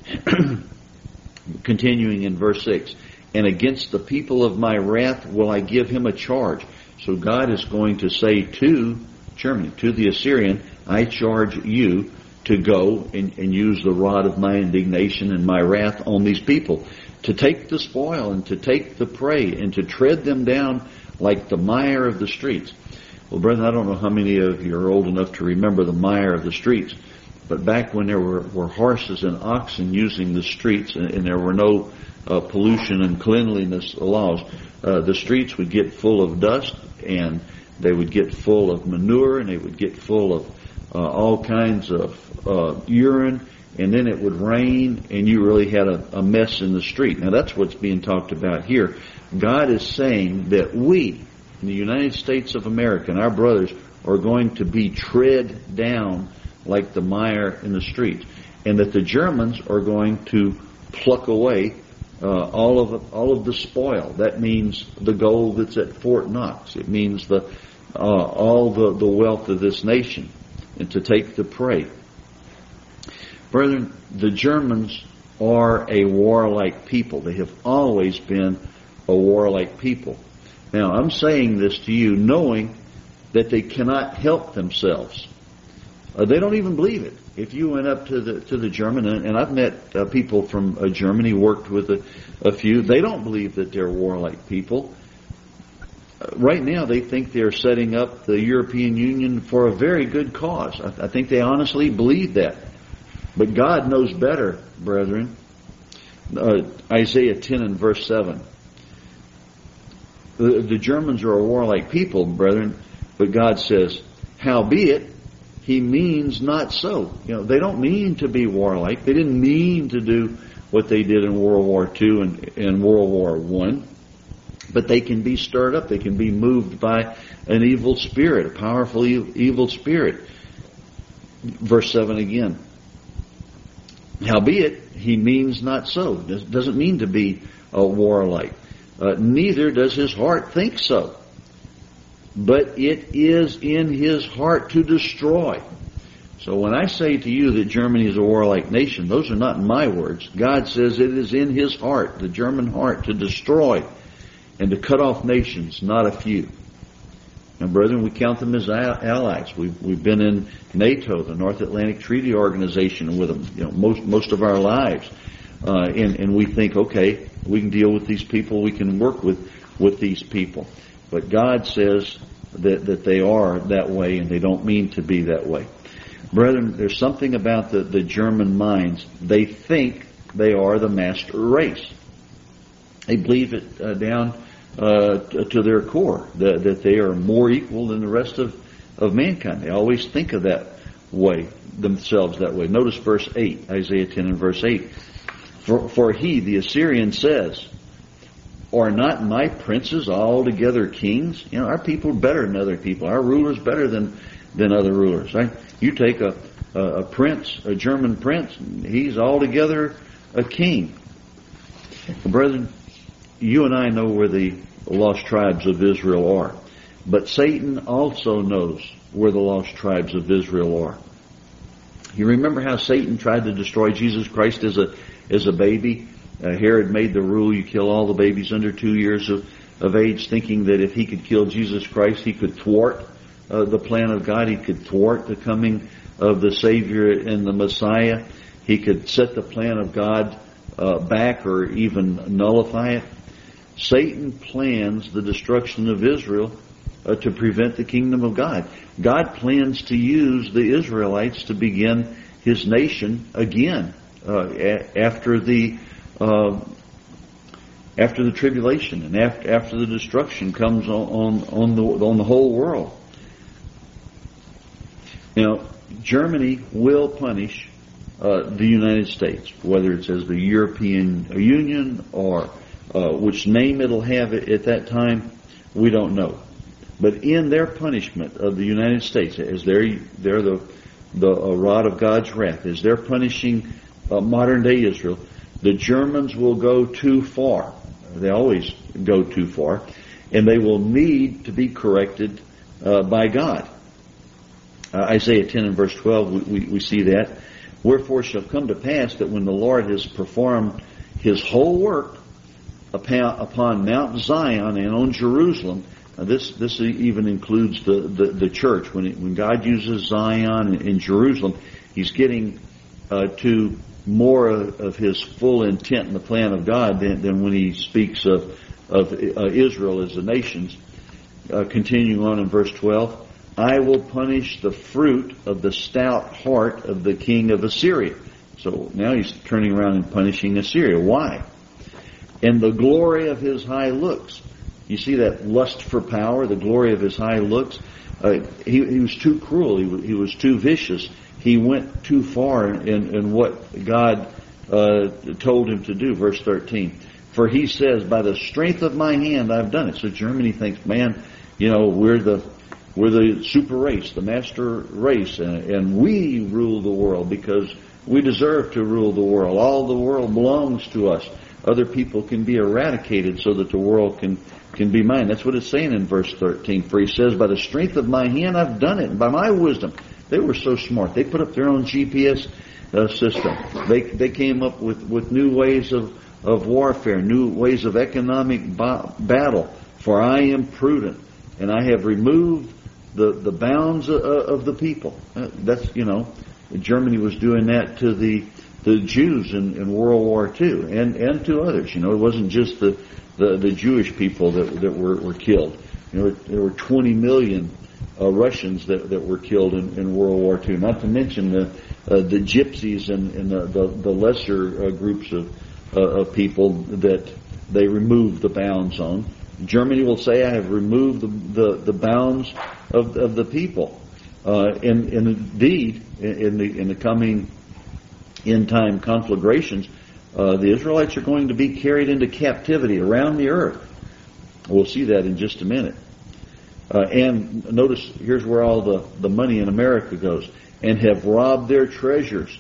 Continuing in verse six, and against the people of my wrath will I give him a charge. So God is going to say to Germany, to the Assyrian, I charge you to go and, and use the rod of my indignation and my wrath on these people, to take the spoil and to take the prey and to tread them down like the mire of the streets. Well, brethren, I don't know how many of you are old enough to remember the mire of the streets, but back when there were, were horses and oxen using the streets, and, and there were no uh, pollution and cleanliness laws, uh, the streets would get full of dust, and they would get full of manure, and they would get full of uh, all kinds of uh, urine, and then it would rain, and you really had a, a mess in the street. Now that's what's being talked about here. God is saying that we, in the United States of America, and our brothers, are going to be tread down like the mire in the streets, and that the Germans are going to pluck away uh, all of all of the spoil. That means the gold that's at Fort Knox. It means the uh, all the, the wealth of this nation, and to take the prey. Brethren, the Germans are a warlike people. They have always been a warlike people. Now, I'm saying this to you knowing that they cannot help themselves. Uh, they don't even believe it. If you went up to the to the German, and, and I've met uh, people from uh, Germany, worked with a, a few, they don't believe that they're warlike people. Uh, right now, they think they're setting up the European Union for a very good cause. I, I think they honestly believe that. But God knows better, brethren. Uh, Isaiah ten and verse seven. The, the Germans are a warlike people, brethren, but God says, howbeit, he means not so. You know, they don't mean to be warlike. They didn't mean to do what they did in World War Two and in World War One. But they can be stirred up. They can be moved by an evil spirit, a powerful evil spirit. Verse seven again. Howbeit, he means not so. It doesn't mean to be a warlike. Uh, neither does his heart think so. But it is in his heart to destroy. So when I say to you that Germany is a warlike nation, those are not my words. God says it is in his heart, the German heart, to destroy and to cut off nations, not a few. Now, brethren, we count them as allies. We've, we've been in NATO, the North Atlantic Treaty Organization, with them, you know, most most of our lives, uh, and and we think, okay, we can deal with these people. We can work with with these people. But God says that, that they are that way, and they don't mean to be that way. Brethren, there's something about the, the German minds. They think they are the master race. They believe it uh, down uh, to their core, that, that they are more equal than the rest of, of mankind. They always think of that way, themselves that way. Notice verse eight, Isaiah ten and verse eight. For, for he, the Assyrian, says, are not my princes altogether kings? You know, our people are better than other people. Our rulers better than, than other rulers. Right? You take a, a, a prince, a German prince, he's altogether a king. Brethren, you and I know where the lost tribes of Israel are. But Satan also knows where the lost tribes of Israel are. You remember how Satan tried to destroy Jesus Christ as a as a baby? Uh, Herod made the rule, you kill all the babies under two years of, of age, thinking that if he could kill Jesus Christ, he could thwart uh, the plan of God. He could thwart the coming of the Savior and the Messiah. He could set the plan of God uh, back or even nullify it. Satan plans the destruction of Israel uh, to prevent the kingdom of God. God plans to use the Israelites to begin His nation again uh, a- after the uh, after the tribulation and after after the destruction comes on on, on the on the whole world. Now, Germany will punish uh, the United States, whether it's as the European Union or uh, which name it'll have at that time, we don't know. But in their punishment of the United States, as they're, they're the, the uh, rod of God's wrath, as they're punishing uh, modern day Israel, the Germans will go too far. They always go too far. And they will need to be corrected uh, by God. Uh, Isaiah ten and verse twelve, we, we, we see that. Wherefore shall come to pass that when the Lord has performed His whole work upon, upon Mount Zion and on Jerusalem. Now this this even includes the, the, the church. When it, when God uses Zion and, and Jerusalem, He's getting uh, to more of, of His full intent in the plan of God than, than when He speaks of of uh, Israel as the nations. Uh, continuing on in verse twelve, I will punish the fruit of the stout heart of the king of Assyria. So now He's turning around and punishing Assyria. Why? And the glory of his high looks. You see that lust for power, the glory of his high looks? Uh, he, he was too cruel. He was, he was too vicious. He went too far in, in what God uh, told him to do. Verse thirteen. For he says, by the strength of my hand I've done it. So Germany thinks, man, you know, we're the we're the super race, the master race, and, and we rule the world because we deserve to rule the world. All the world belongs to us. Other people can be eradicated so that the world can, can be mine. That's what it's saying in verse thirteen. For he says, by the strength of my hand I've done it, and by my wisdom. They were so smart. They put up their own G P S uh, system. They they came up with, with new ways of, of warfare, new ways of economic ba- battle. For I am prudent, and I have removed the, the bounds of, of the people. Uh, that's, you know, Germany was doing that to the the Jews in, in World War Two, and, and to others. You know, it wasn't just the, the, the Jewish people that that were, were killed. You know, there were twenty million uh, Russians that, that were killed in, in World War Two. Not to mention the uh, the gypsies and, and the, the, the lesser uh, groups of uh, of people that they removed the bounds on. Germany will say, I have removed the the, the bounds of of the people. Uh, and, and indeed, in, in the in the coming end-time conflagrations, uh, the Israelites are going to be carried into captivity around the earth. We'll see that in just a minute. Uh, and notice, here's where all the, the money in America goes. And have robbed their treasures.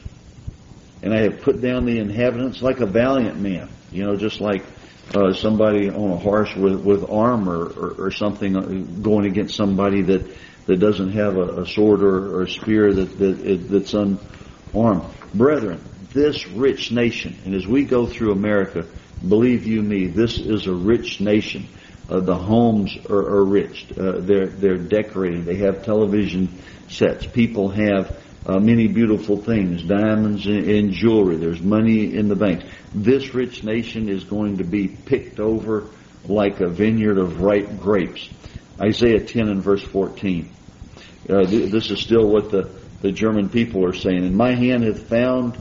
And I have put down the inhabitants like a valiant man. You know, just like uh, somebody on a horse with, with armor or, or something going against somebody that, that doesn't have a, a sword or, or a spear that, that that's unarmed. Brethren, this rich nation, and as we go through America, believe you me, this is a rich nation. Uh, the homes are, are rich. Uh, they're they're decorated. They have television sets. People have uh, many beautiful things, diamonds and, and jewelry. There's money in the banks. This rich nation is going to be picked over like a vineyard of ripe grapes. Isaiah ten and verse fourteen. Uh, th- this is still what the The German people are saying, and my hand hath found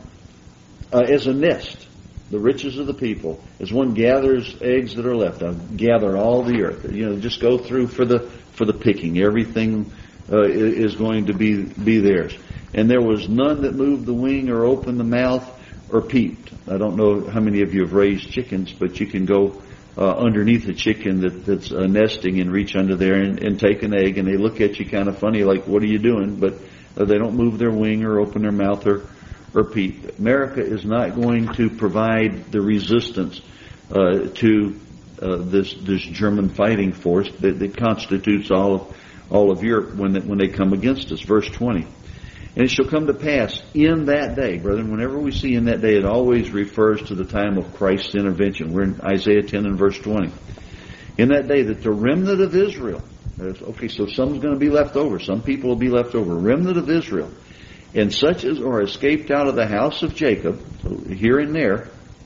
uh, as a nest the riches of the people, as one gathers eggs that are left. I've gathered all the earth. You know, just go through for the for the picking. Everything uh, is going to be be theirs. And there was none that moved the wing or opened the mouth or peeped. I don't know how many of you have raised chickens, but you can go uh, underneath a chicken that, that's uh, nesting and reach under there and, and take an egg, and they look at you kind of funny, like, what are you doing? But uh, they don't move their wing or open their mouth or, or peep. America is not going to provide the resistance uh, to uh, this this German fighting force that, that constitutes all of all of Europe when they, when they come against us. Verse twenty. And it shall come to pass in that day, brethren, whenever we see in that day, it always refers to the time of Christ's intervention. We're in Isaiah ten and verse twenty. In that day that the remnant of Israel, okay, so some's going to be left over. Some people will be left over. Remnant of Israel, and such as are escaped out of the house of Jacob, so here and there,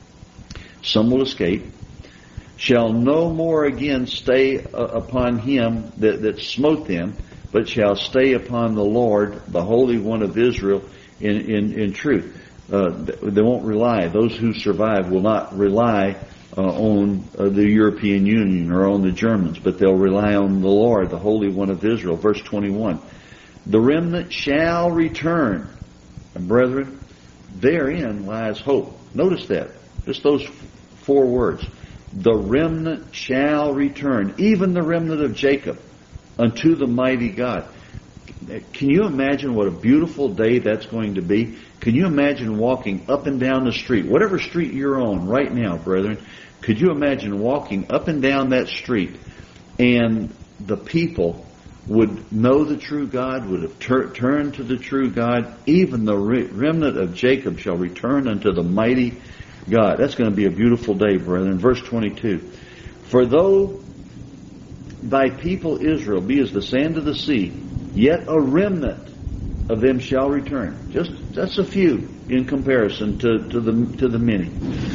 some will escape, shall no more again stay uh, upon him that, that smote them, but shall stay upon the Lord, the Holy One of Israel, in, in, in truth. Uh, they won't rely. Those who survive will not rely uh, on uh, the European Union or on the Germans, but they'll rely on the Lord, the Holy One of Israel. Verse twenty-one. The remnant shall return. And brethren, therein lies hope. Notice that. Just those four words. The remnant shall return, even the remnant of Jacob, unto the mighty God. Can you imagine what a beautiful day that's going to be? Can you imagine walking up and down the street, whatever street you're on right now, brethren, could you imagine walking up and down that street and the people would know the true God, would have tur- turned to the true God? Even the re- remnant of Jacob shall return unto the mighty God. That's going to be a beautiful day, brethren. Verse twenty-two. For though thy people Israel be as the sand of the sea, yet a remnant of them shall return. Just that's a few in comparison to, to the to the many.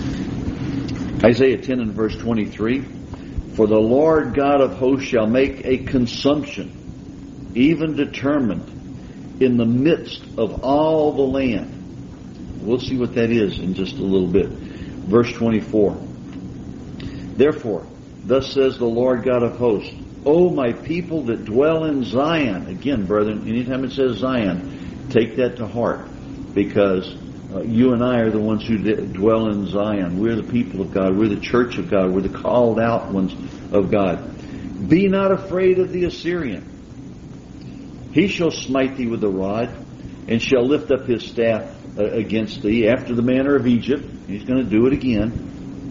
Isaiah ten and verse twenty-three. For the Lord God of hosts shall make a consumption, even determined, in the midst of all the land. We'll see what that is in just a little bit. Verse twenty-four. Therefore, thus says the Lord God of hosts, O my people that dwell in Zion. Again, brethren, anytime it says Zion, take that to heart, because uh, you and I are the ones who d- dwell in Zion. We're the people of God. We're the church of God. We're the called out ones of God. Be not afraid of the Assyrian. He shall smite thee with the rod, and shall lift up his staff uh, against thee, after the manner of Egypt. He's going to do it again.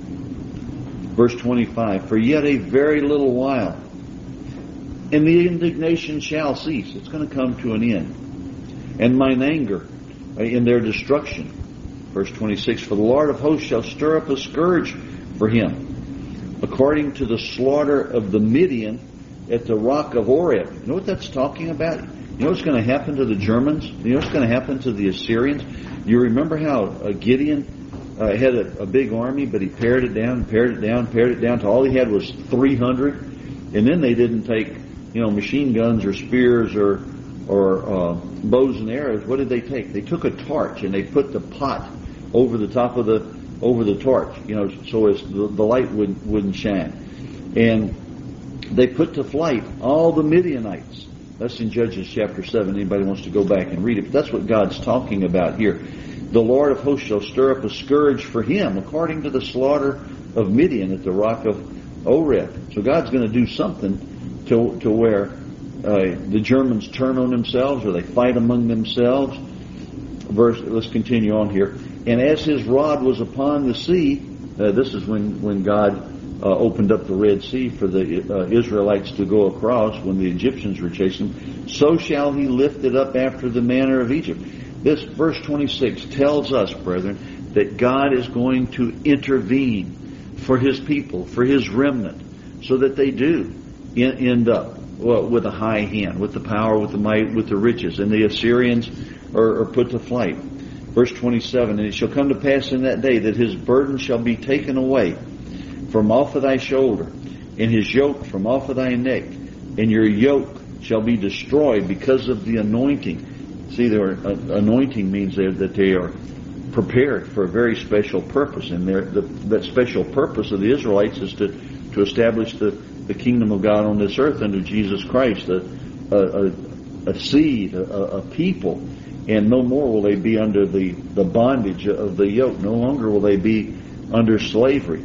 Verse twenty-five. For yet a very little while, and the indignation shall cease. It's going to come to an end. And mine anger in their destruction. Verse twenty-six. For the Lord of hosts shall stir up a scourge for him, according to the slaughter of the Midian at the rock of Oreb. You know what that's talking about? You know what's going to happen to the Germans? You know what's going to happen to the Assyrians? You remember how uh, Gideon uh, had a, a big army, but he pared it down, pared it down, pared it down to all he had was three hundred. And then they didn't take, you know, machine guns or spears or or uh, bows and arrows. What did they take? They took a torch and they put the pot over the top of the over the torch, you know, so as the, the light would, wouldn't shine. And they put to flight all the Midianites. That's in Judges chapter seven. Anybody wants to go back and read it. But that's what God's talking about here. The Lord of hosts shall stir up a scourge for him, according to the slaughter of Midian at the rock of Oreb. So God's going to do something to to where uh, the Germans turn on themselves, or they fight among themselves. Verse. Let's continue on here. And as his rod was upon the sea, uh, this is when when God uh, opened up the Red Sea for the uh, Israelites to go across when the Egyptians were chasing them. So shall he lift it up after the manner of Egypt. This verse twenty-six tells us, brethren, that God is going to intervene for his people, for his remnant, so that they do end up well, with a high hand, with the power, with the might, with the riches. And the Assyrians are, are put to flight. Verse twenty-seven, and it shall come to pass in that day that his burden shall be taken away from off of thy shoulder, and his yoke from off of thy neck, and your yoke shall be destroyed because of the anointing. See, there, uh, anointing means that they are prepared for a very special purpose, and the, that special purpose of the Israelites is to, to establish the, the kingdom of God on this earth under Jesus Christ, a, a, a seed, a, a people. And no more will they be under the, the bondage of the yoke. No longer will they be under slavery.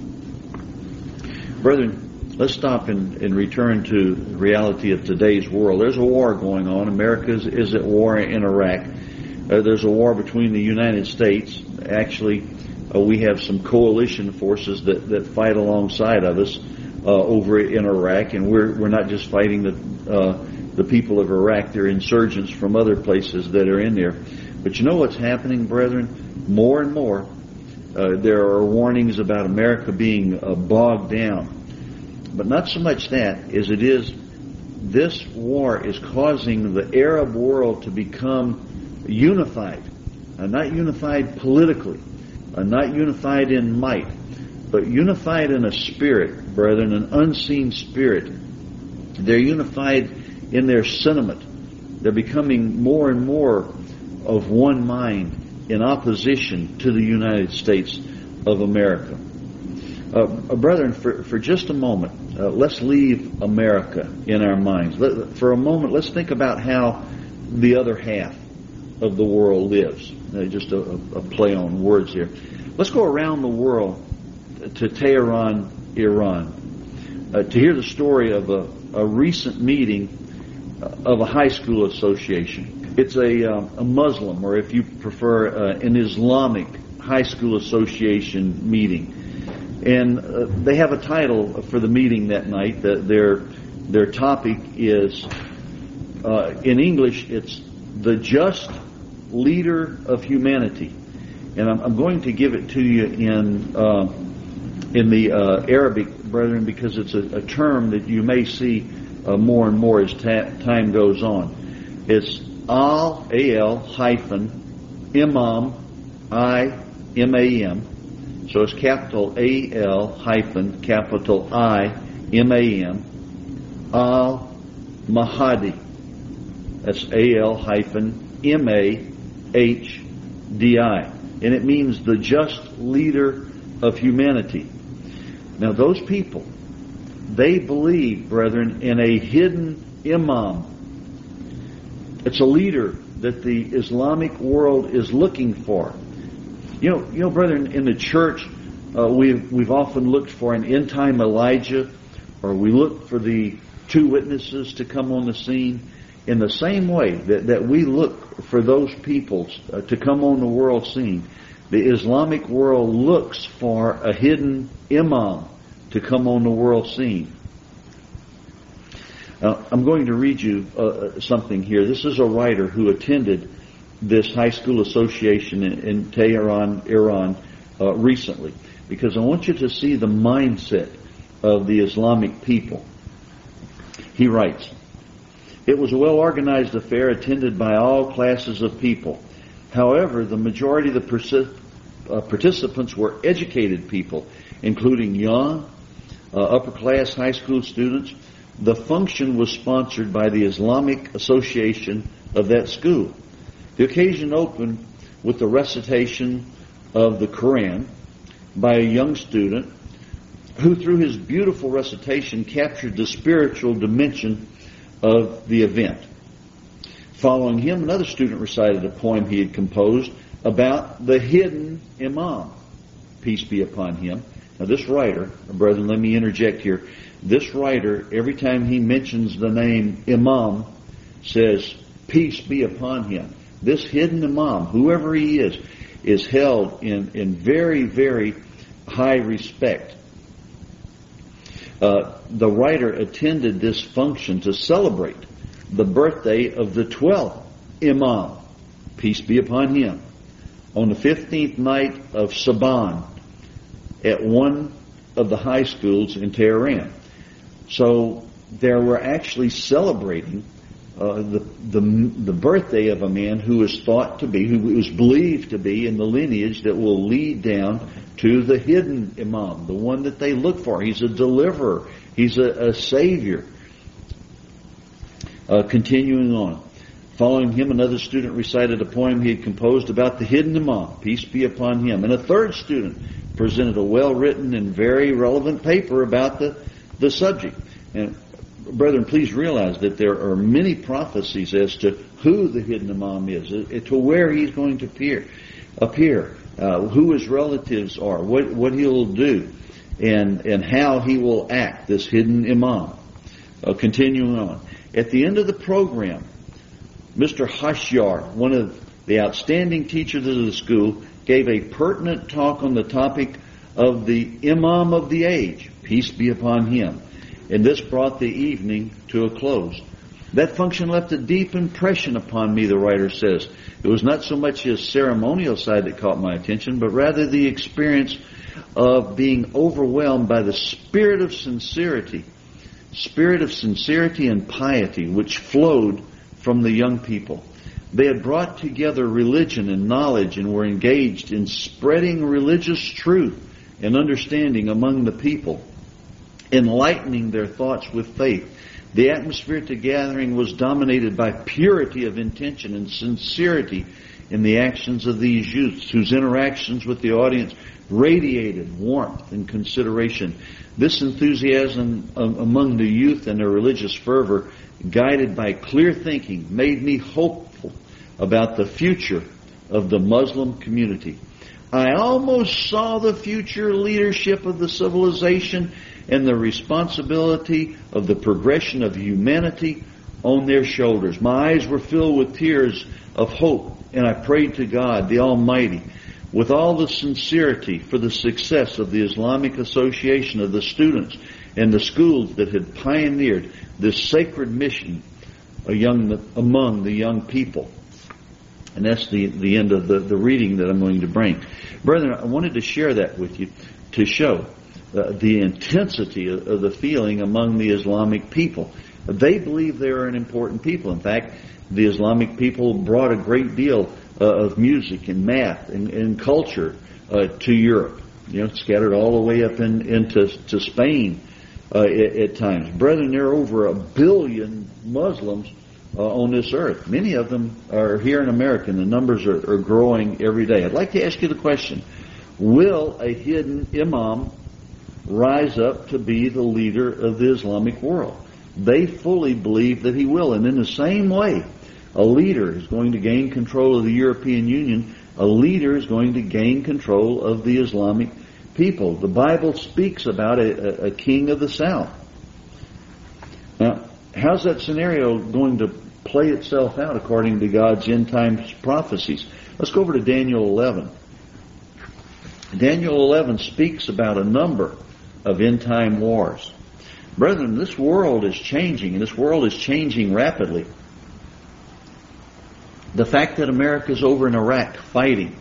Brethren, let's stop and, and return to the reality of today's world. There's a war going on. America is, is at war in Iraq. Uh, there's a war between the United States. Actually, uh, we have some coalition forces that, that fight alongside of us uh, over in Iraq, and we're we're not just fighting the uh, the people of Iraq. They're insurgents from other places that are in there. But you know what's happening, brethren? More and more, uh, there are warnings about America being uh, bogged down. But not so much that as it is, this war is causing the Arab world to become unified, uh, not unified politically, uh, not unified in might, but unified in a spirit, brethren, an unseen spirit. They're unified in their sentiment. They're becoming more and more of one mind in opposition to the United States of America. Uh, uh, brethren, for, for just a moment, uh, let's leave America in our minds. Let, for a moment, let's think about how the other half of the world lives. Uh, just a, a play on words here. Let's go around the world to Tehran, Iran, uh, to hear the story of a, a recent meeting of a high school association. It's a, uh, a Muslim, or if you prefer, uh, an Islamic high school association meeting. And uh, they have a title for the meeting that night. The, their their topic is, uh, in English, it's the just leader of humanity. And I'm, I'm going to give it to you in uh, in the uh, Arabic, brethren, because it's a, a term that you may see uh, more and more as ta- time goes on. It's al, A-L, hyphen, imam, I, M A M. So it's capital A L hyphen capital I M A M, al Mahdi. That's A L hyphen M A H D I. And it means the just leader of humanity. Now those people, they believe, brethren, in a hidden imam. It's a leader that the Islamic world is looking for. You know, you know, brethren, in the church, uh, we've we've often looked for an end-time Elijah, or we look for the two witnesses to come on the scene. In the same way that, that we look for those peoples uh, to come on the world scene, the Islamic world looks for a hidden imam to come on the world scene. Now, I'm going to read you uh, something here. This is a writer who attended this high school association in, in Tehran, Iran, uh, recently, because I want you to see the mindset of the Islamic people. He writes, "It was a well-organized affair attended by all classes of people. However, the majority of the persi- uh, participants were educated people, including young, uh, upper-class high school students. The function was sponsored by the Islamic Association of that school. The occasion opened with the recitation of the Quran by a young student who, through his beautiful recitation, captured the spiritual dimension of the event. Following him, another student recited a poem he had composed about the hidden imam, peace be upon him." Now this writer, brethren, let me interject here. This writer, every time he mentions the name imam, says, peace be upon him. This hidden imam, whoever he is, is held in, in very, very high respect. Uh, the writer attended this function to celebrate the birthday of the twelfth imam, peace be upon him, on the fifteenth night of Saban at one of the high schools in Tehran. So they were actually celebrating uh, the, the the birthday of a man who is thought to be, who is believed to be in the lineage that will lead down to the hidden imam, the one that they look for. He's a deliverer. He's a, a savior. Uh, continuing on. Following him, another student recited a poem he had composed about the hidden imam, peace be upon him. And a third student presented a well-written and very relevant paper about the, the subject. And brethren, please realize that there are many prophecies as to who the hidden imam is, uh, to where he's going to appear, appear, uh, who his relatives are, what what he'll do, and and how he will act. This hidden imam. Uh, continuing on, at the end of the program, Mister Hashyar, one of the outstanding teachers of the school, gave a pertinent talk on the topic of the Imam of the age, peace be upon him. And this brought the evening to a close. That function left a deep impression upon me, the writer says. It was not so much his ceremonial side that caught my attention, but rather the experience of being overwhelmed by the spirit of sincerity, spirit of sincerity and piety which flowed from the young people. They had brought together religion and knowledge and were engaged in spreading religious truth and understanding among the people, enlightening their thoughts with faith. The atmosphere at the gathering was dominated by purity of intention and sincerity in the actions of these youths, whose interactions with the audience radiated warmth and consideration. This enthusiasm among the youth and their religious fervor, guided by clear thinking, made me hopeful about the future of the Muslim community. I almost saw the future leadership of the civilization and the responsibility of the progression of humanity on their shoulders. My eyes were filled with tears of hope, and I prayed to God, the Almighty, with all the sincerity for the success of the Islamic Association of the students and the schools that had pioneered this sacred mission among the young people. And that's the, the end of the, the reading that I'm going to bring. Brethren, I wanted to share that with you to show uh, the intensity of, of the feeling among the Islamic people. They believe they are an important people. In fact, the Islamic people brought a great deal uh, of music and math and, and culture uh, to Europe. You know, scattered all the way up in, into to Spain uh, at, at times. Brethren, there are over a billion Muslims Uh, on this earth. Many of them are here in America, and the numbers are, are growing every day. I'd like to ask you the question, will a hidden imam rise up to be the leader of the Islamic world? They fully believe that he will. And in the same way, a leader is going to gain control of the European Union. A leader is going to gain control of the Islamic people. The Bible speaks about a, a king of the south. Now, how's that scenario going to play itself out according to God's end times prophecies? Let's go over to Daniel eleven. Daniel eleven speaks about a number of end time wars. Brethren, this world is changing, and this world is changing rapidly. The fact that America's over in Iraq fighting,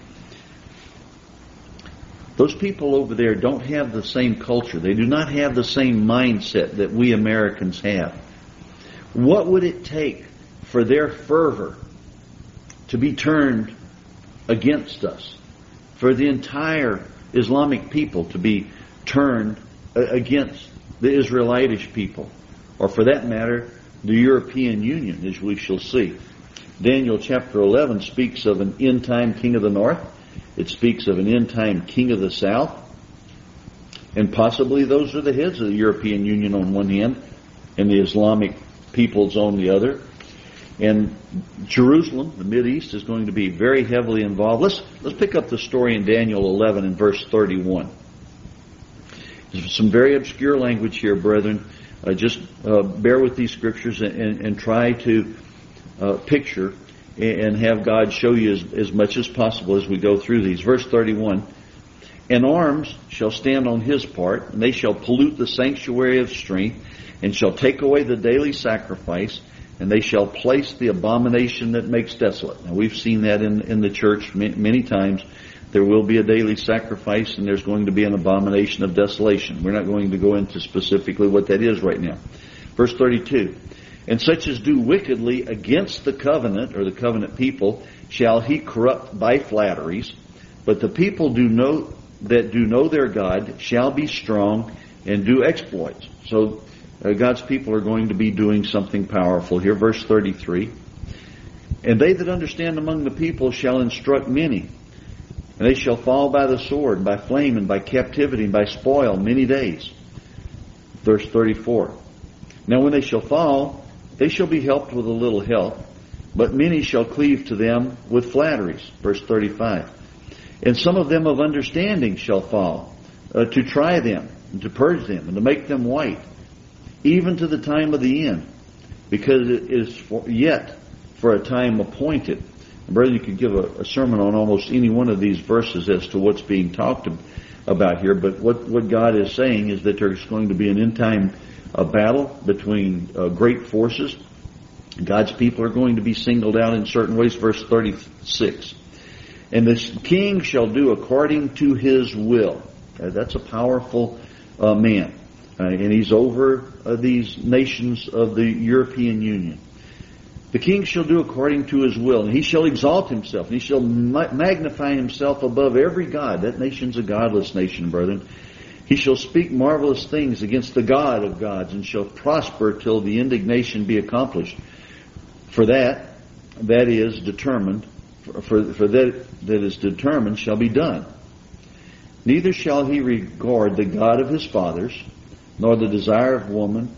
those people over there don't have the same culture. They do not have the same mindset that we Americans have. What would it take for their fervor to be turned against us? For the entire Islamic people to be turned against the Israelitish people? Or for that matter, the European Union, as we shall see. Daniel chapter eleven speaks of an end-time king of the north. It speaks of an end-time king of the south. And possibly those are the heads of the European Union on one hand and the Islamic peoples on the other. And Jerusalem, the Mideast, is going to be very heavily involved. Let's let's pick up the story in Daniel eleven and verse thirty-one. There's some very obscure language here, brethren. Uh, just uh, bear with these scriptures and, and, and try to uh, picture and have God show you as, as much as possible as we go through these. Verse thirty-one, and arms shall stand on his part, and they shall pollute the sanctuary of strength, and shall take away the daily sacrifice, and they shall place the abomination that makes desolate. Now, we've seen that in, in the church many, many times. There will be a daily sacrifice, and there's going to be an abomination of desolation. We're not going to go into specifically what that is right now. Verse thirty-two, and such as do wickedly against the covenant, or the covenant people, shall he corrupt by flatteries. But the people do know that do know their God shall be strong and do exploits. So uh, God's people are going to be doing something powerful here. Verse thirty-three, and they that understand among the people shall instruct many. And they shall fall by the sword, by flame, and by captivity, and by spoil many days. Verse thirty-four. Now when they shall fall, they shall be helped with a little help, but many shall cleave to them with flatteries. Verse thirty-five. And some of them of understanding shall fall, uh, to try them, and to purge them, and to make them white, even to the time of the end, because it is for, yet for a time appointed. And brother, you could give a, a sermon on almost any one of these verses as to what's being talked about here, but what, what God is saying is that there's going to be an end-time uh, battle between uh, great forces. God's people are going to be singled out in certain ways. Verse thirty-six. And this king shall do according to his will. Uh, that's a powerful uh, man. Uh, and he's over uh, these nations of the European Union. The king shall do according to his will, and he shall exalt himself, and he shall ma- magnify himself above every god. That nation's a godless nation, brethren. He shall speak marvelous things against the God of gods, and shall prosper till the indignation be accomplished. For that, that is determined, for, for, for that that is determined shall be done. Neither shall he regard the God of his fathers, nor the desire of woman,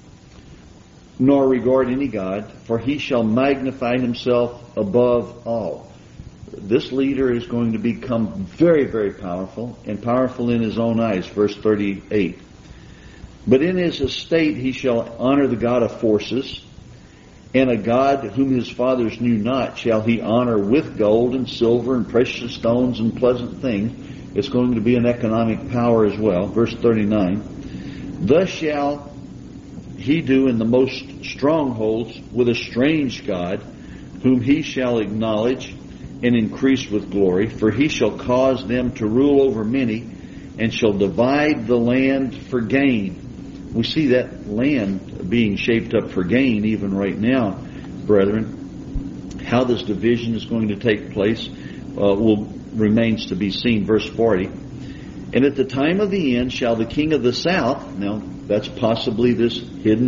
nor regard any god, for he shall magnify himself above all. This leader is going to become very, very powerful, and powerful in his own eyes. Verse thirty-eight. But in his estate he shall honor the God of forces, and a God whom his fathers knew not shall he honor with gold and silver and precious stones and pleasant things. It's going to be an economic power as well. Verse thirty-nine. Thus shall he do in the most strongholds with a strange God, whom he shall acknowledge and increase with glory. For he shall cause them to rule over many, and shall divide the land for gain. We see that land being shaped up for gain even right now, brethren. How this division is going to take place uh, will remains to be seen. Verse forty. And at the time of the end shall the king of the south, now that's possibly this hidden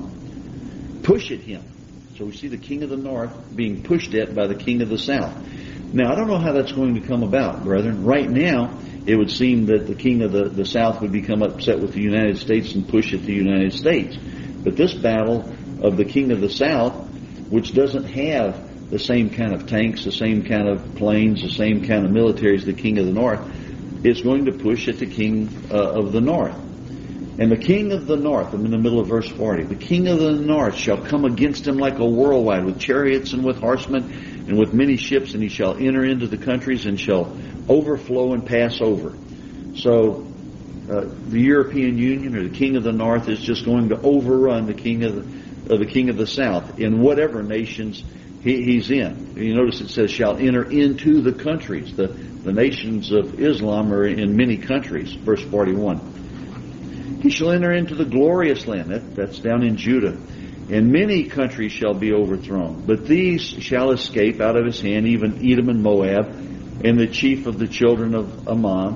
imam, push at him. So we see the king of the north being pushed at by the king of the south. Now I don't know how that's going to come about, brethren. Right now it would seem that the king of the, the south would become upset with the United States and push at the United States. But this battle of the king of the south, which doesn't have the same kind of tanks, the same kind of planes, the same kind of military as the king of the north, is going to push at the king uh, of the north. And the king of the north, I'm in the middle of verse forty, the king of the north shall come against him like a whirlwind, with chariots and with horsemen and with many ships, and he shall enter into the countries and shall overflow and pass over. So uh, the European Union or the king of the north is just going to overrun the king of the, uh, the king of the south in whatever nations he, he's in. You notice it says shall enter into the countries. The, the nations of Islam are in many countries. Verse forty-one. He shall enter into the glorious land. That, that's down in Judah. And many countries shall be overthrown. But these shall escape out of his hand, even Edom and Moab, and the chief of the children of Ammon.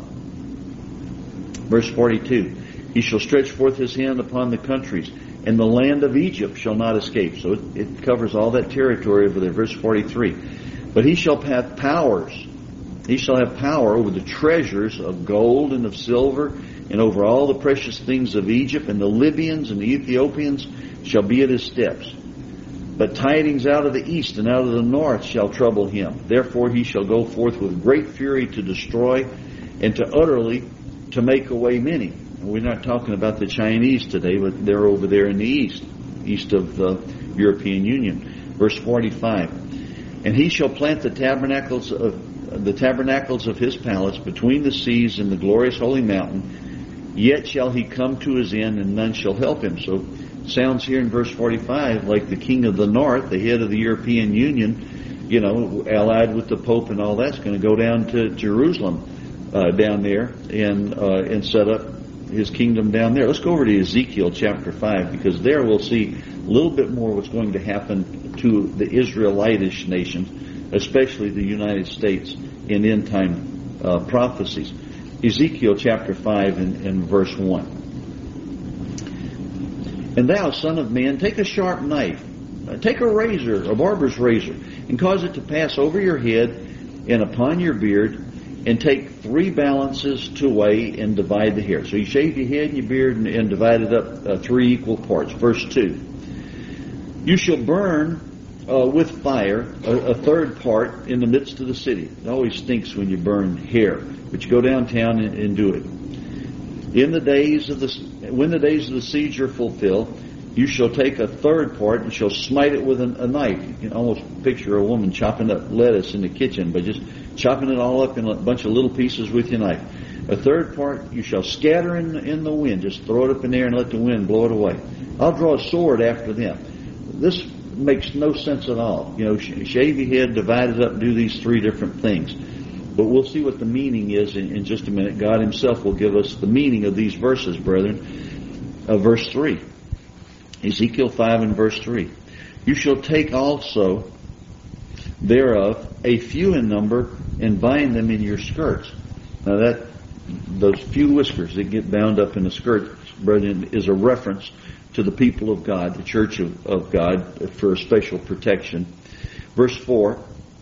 Verse forty-two. He shall stretch forth his hand upon the countries, and the land of Egypt shall not escape. So it, it covers all that territory over there. Verse forty-three. But he shall have powers. He shall have power over the treasures of gold and of silver, and over all the precious things of Egypt, and the Libyans and the Ethiopians shall be at his steps. But tidings out of the east and out of the north shall trouble him. Therefore he shall go forth with great fury to destroy, and to utterly to make away many. And we're not talking about the Chinese today, but they're over there in the east, east of the European Union. Verse forty-five. And he shall plant the tabernacles of the tabernacles of his palace between the seas and the glorious holy mountain. Yet shall he come to his end, and none shall help him. So sounds here in verse forty-five like the king of the north, the head of the European Union, you know, allied with the Pope and all that's going to go down to Jerusalem uh, down there and uh, and set up his kingdom down there. Let's go over to Ezekiel chapter five, because there we'll see a little bit more what's going to happen to the Israelitish nations, especially the United States, in end time uh, prophecies. Ezekiel chapter five and, and verse one. And thou, son of man, take a sharp knife, take a razor, a barber's razor, and cause it to pass over your head and upon your beard, and take three balances to weigh and divide the hair. So you shave your head and your beard and, and divide it up uh, three equal parts. Verse two. You shall burn uh, with fire a, a third part in the midst of the city. It always stinks when you burn hair, but you go downtown and, and do it. In the days of the when the days of the siege are fulfilled, you shall take a third part and shall smite it with a, a knife. You can almost picture a woman chopping up lettuce in the kitchen, but just chopping it all up in a bunch of little pieces with your knife. A third part you shall scatter in, in the wind. Just throw it up in the air and let the wind blow it away. I'll draw a sword after them. This makes no sense at all. You know, shave your head, divide it up, and do these three different things. But we'll see what the meaning is in, in just a minute. God Himself will give us the meaning of these verses, brethren. Uh, verse three. Ezekiel five and verse three. You shall take also thereof a few in number and bind them in your skirts. Now that, those few whiskers that get bound up in the skirt, brethren, is a reference to the people of God, the church of, of God, for a special protection. Verse four.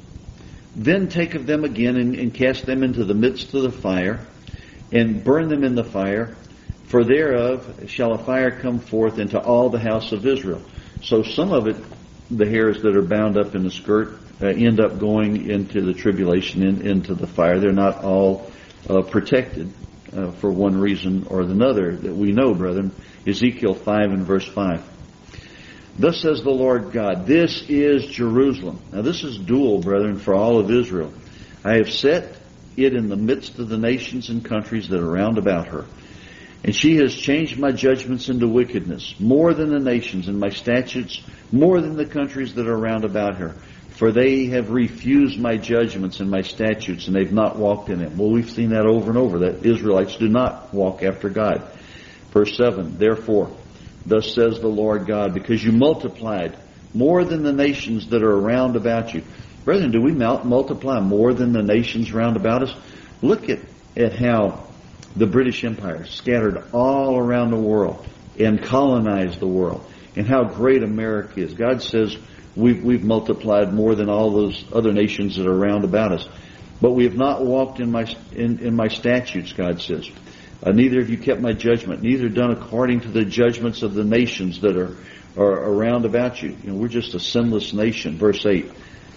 Then take of them again and, and cast them into the midst of the fire and burn them in the fire. For thereof shall a fire come forth into all the house of Israel. So some of it, the hairs that are bound up in the skirt, uh, end up going into the tribulation, in, into the fire. They're not all uh, protected uh, for one reason or another that we know, brethren. Ezekiel five and verse five. Thus says the Lord God, this is Jerusalem. Now this is dual, brethren, for all of Israel. I have set it in the midst of the nations and countries that are round about her. And she has changed my judgments into wickedness, more than the nations, and my statutes more than the countries that are round about her. For they have refused my judgments and my statutes, and they've not walked in them. Well, we've seen that over and over, that Israelites do not walk after God. Verse seven, therefore, thus says the Lord God, because you multiplied more than the nations that are round about you. Brethren, do we multiply more than the nations round about us? Look at, at how the British Empire scattered all around the world and colonized the world, and how great America is. God says we've, we've multiplied more than all those other nations that are round about us. But we have not walked in my in, in my statutes, God says. Uh, neither have you kept my judgment, neither done according to the judgments of the nations that are, are around about you. You know, we're just a sinless nation. Verse eight.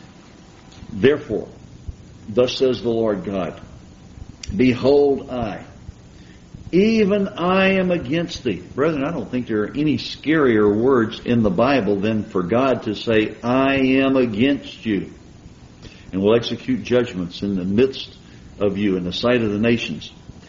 Therefore, thus says the Lord God, behold, I, even I am against thee. Brethren, I don't think there are any scarier words in the Bible than for God to say, I am against you, and will execute judgments in the midst of you, in the sight of the nations.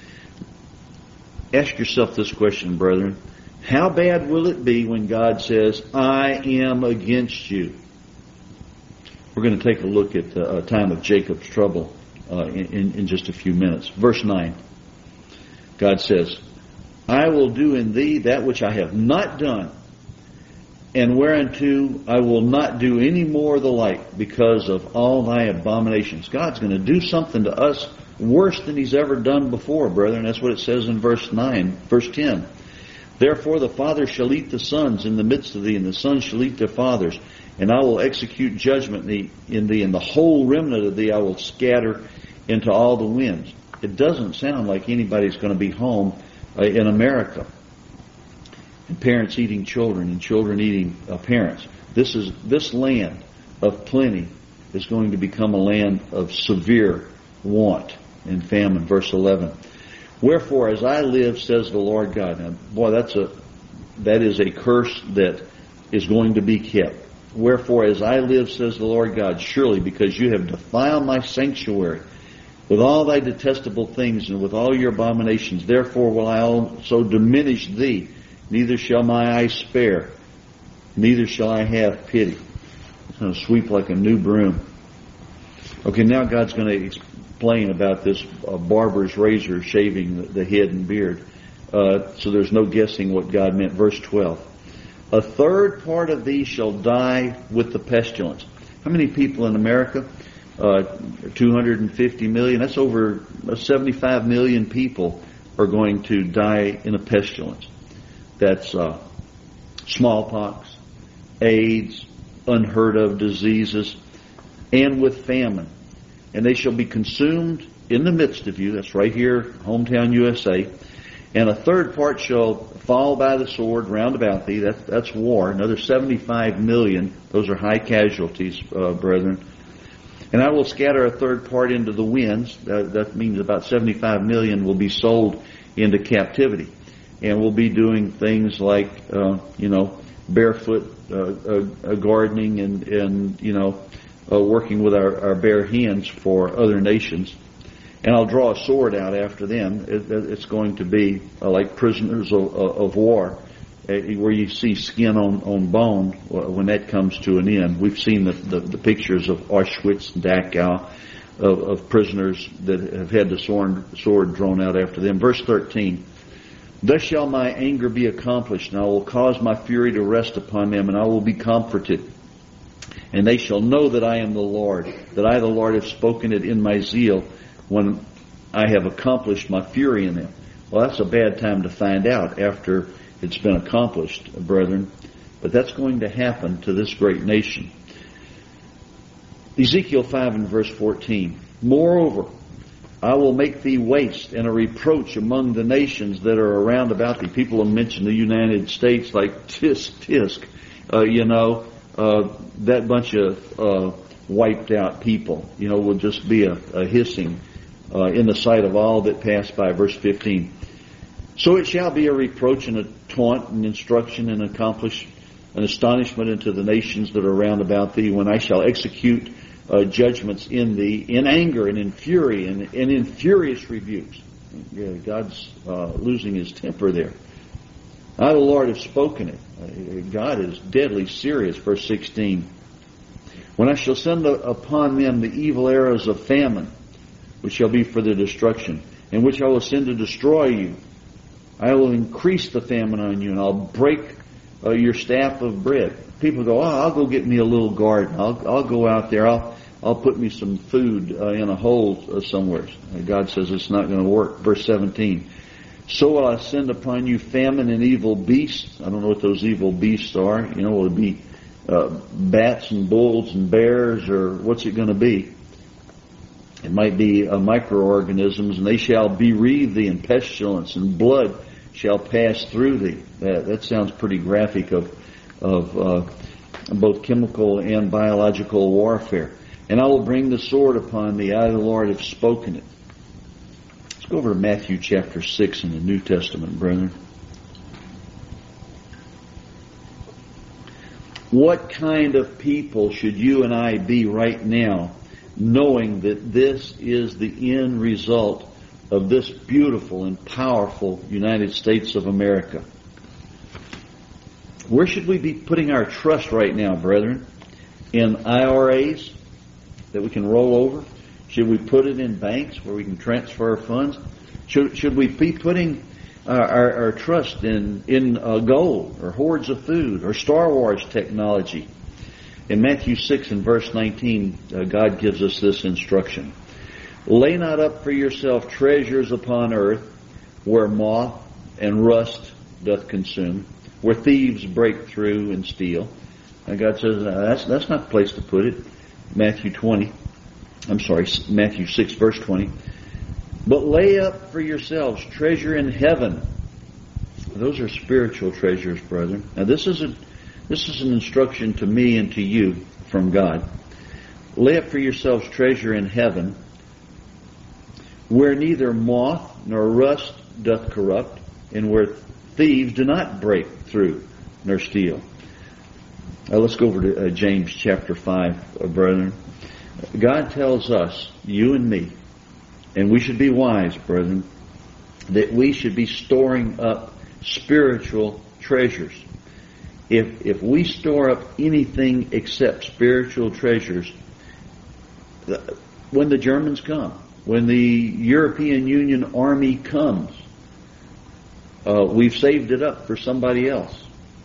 Ask yourself this question, brethren. How bad will it be when God says, I am against you? We're going to take a look at a time of Jacob's trouble uh, in, in just a few minutes. Verse nine. God says, I will do in thee that which I have not done, and whereunto I will not do any more the like, because of all thy abominations. God's going to do something to us worse than He's ever done before, brethren. That's what it says in verse nine, verse ten. Therefore the fathers shall eat the sons in the midst of thee, and the sons shall eat their fathers. And I will execute judgment in thee, in thee, and the whole remnant of thee I will scatter into all the winds. It doesn't sound like anybody's going to be home uh, in America. And parents eating children, and children eating uh, parents. This is this land of plenty is going to become a land of severe want and famine. Verse eleven. Wherefore, as I live, says the Lord God. Now, boy, that's a that is a curse that is going to be kept. Wherefore, as I live, says the Lord God, surely because you have defiled my sanctuary with all thy detestable things and with all your abominations, therefore will I also diminish thee. Neither shall my eyes spare, neither shall I have pity. It's going to sweep like a new broom. Okay, now God's going to explain about this uh, barber's razor shaving the, the head and beard. Uh, so there's no guessing what God meant. Verse twelve. A third part of thee shall die with the pestilence. How many people in America? Uh, two hundred fifty million. That's over seventy-five million people are going to die in a pestilence. That's uh, smallpox, AIDS, unheard of diseases, and with famine. And they shall be consumed in the midst of you. That's right here, hometown U S A. And a third part shall fall by the sword round about thee. That, that's war. Another seventy-five million. Those are high casualties, uh, brethren. And I will scatter a third part into the winds. Uh, that means about seventy-five million will be sold into captivity. And we'll be doing things like, uh, you know, barefoot uh, uh, gardening and, and, you know, uh, working with our, our bare hands for other nations. And I'll draw a sword out after them. It, it's going to be uh, like prisoners of, of war, uh, where you see skin on, on bone when that comes to an end. We've seen the, the, the pictures of Auschwitz and Dachau, of, of prisoners that have had the sword, sword drawn out after them. Verse thirteen, thus shall my anger be accomplished, and I will cause my fury to rest upon them, and I will be comforted. And they shall know that I am the Lord, that I, the Lord, have spoken it in my zeal, when I have accomplished my fury in them. Well, that's a bad time to find out after it's been accomplished, brethren. But that's going to happen to this great nation. Ezekiel five and verse fourteen. Moreover, I will make thee waste and a reproach among the nations that are around about thee. People have mentioned the United States like tisk, tisk. Uh, you know, uh, that bunch of uh, wiped out people, you know, will just be a, a hissing Uh, in the sight of all that pass by. Verse fifteen. So it shall be a reproach and a taunt and instruction and accomplish an astonishment unto the nations that are round about thee, when I shall execute uh, judgments in thee in anger and in fury and, and in furious rebukes. Yeah, God's uh, losing his temper there. I, the Lord, have spoken it. Uh, God is deadly serious. Verse sixteen. When I shall send upon them the evil arrows of famine, which shall be for their destruction, and which I will send to destroy you. I will increase the famine on you, and I'll break uh, your staff of bread. People go, oh, I'll go get me a little garden. I'll, I'll go out there. I'll, I'll put me some food uh, in a hole uh, somewhere. God says it's not going to work. Verse seventeen. So will I send upon you famine and evil beasts. I don't know what those evil beasts are. You know, will it be uh, bats and bulls and bears, or what's it going to be? It might be uh, microorganisms, and they shall bereave thee, and pestilence and blood shall pass through thee. That, that sounds pretty graphic of of uh, both chemical and biological warfare. And I will bring the sword upon thee. I, the Lord, have spoken it. Let's go over to Matthew chapter six in the New Testament, brethren. What kind of people should you and I be right now, knowing that this is the end result of this beautiful and powerful United States of America? Where should we be putting our trust right now, brethren? In I R As that we can roll over? Should we put it in banks where we can transfer our funds? Should, should we be putting our, our, our trust in, in uh, gold or hoards of food or Star Wars technology? In Matthew six and verse nineteen, uh, God gives us this instruction. Lay not up for yourself treasures upon earth, where moth and rust doth consume, where thieves break through and steal. And God says, uh, that's, that's not the place to put it. Matthew twenty, I'm sorry, Matthew six verse twenty. But lay up for yourselves treasure in heaven. Those are spiritual treasures, brethren. Now this is a This is an instruction to me and to you from God. Lay up for yourselves treasure in heaven, where neither moth nor rust doth corrupt, and where thieves do not break through nor steal. Now let's go over to uh, James chapter five, uh, brethren. God tells us, you and me, and we should be wise, brethren, that we should be storing up spiritual treasures. If if we store up anything except spiritual treasures, when the Germans come, when the European Union army comes, uh, we've saved it up for somebody else.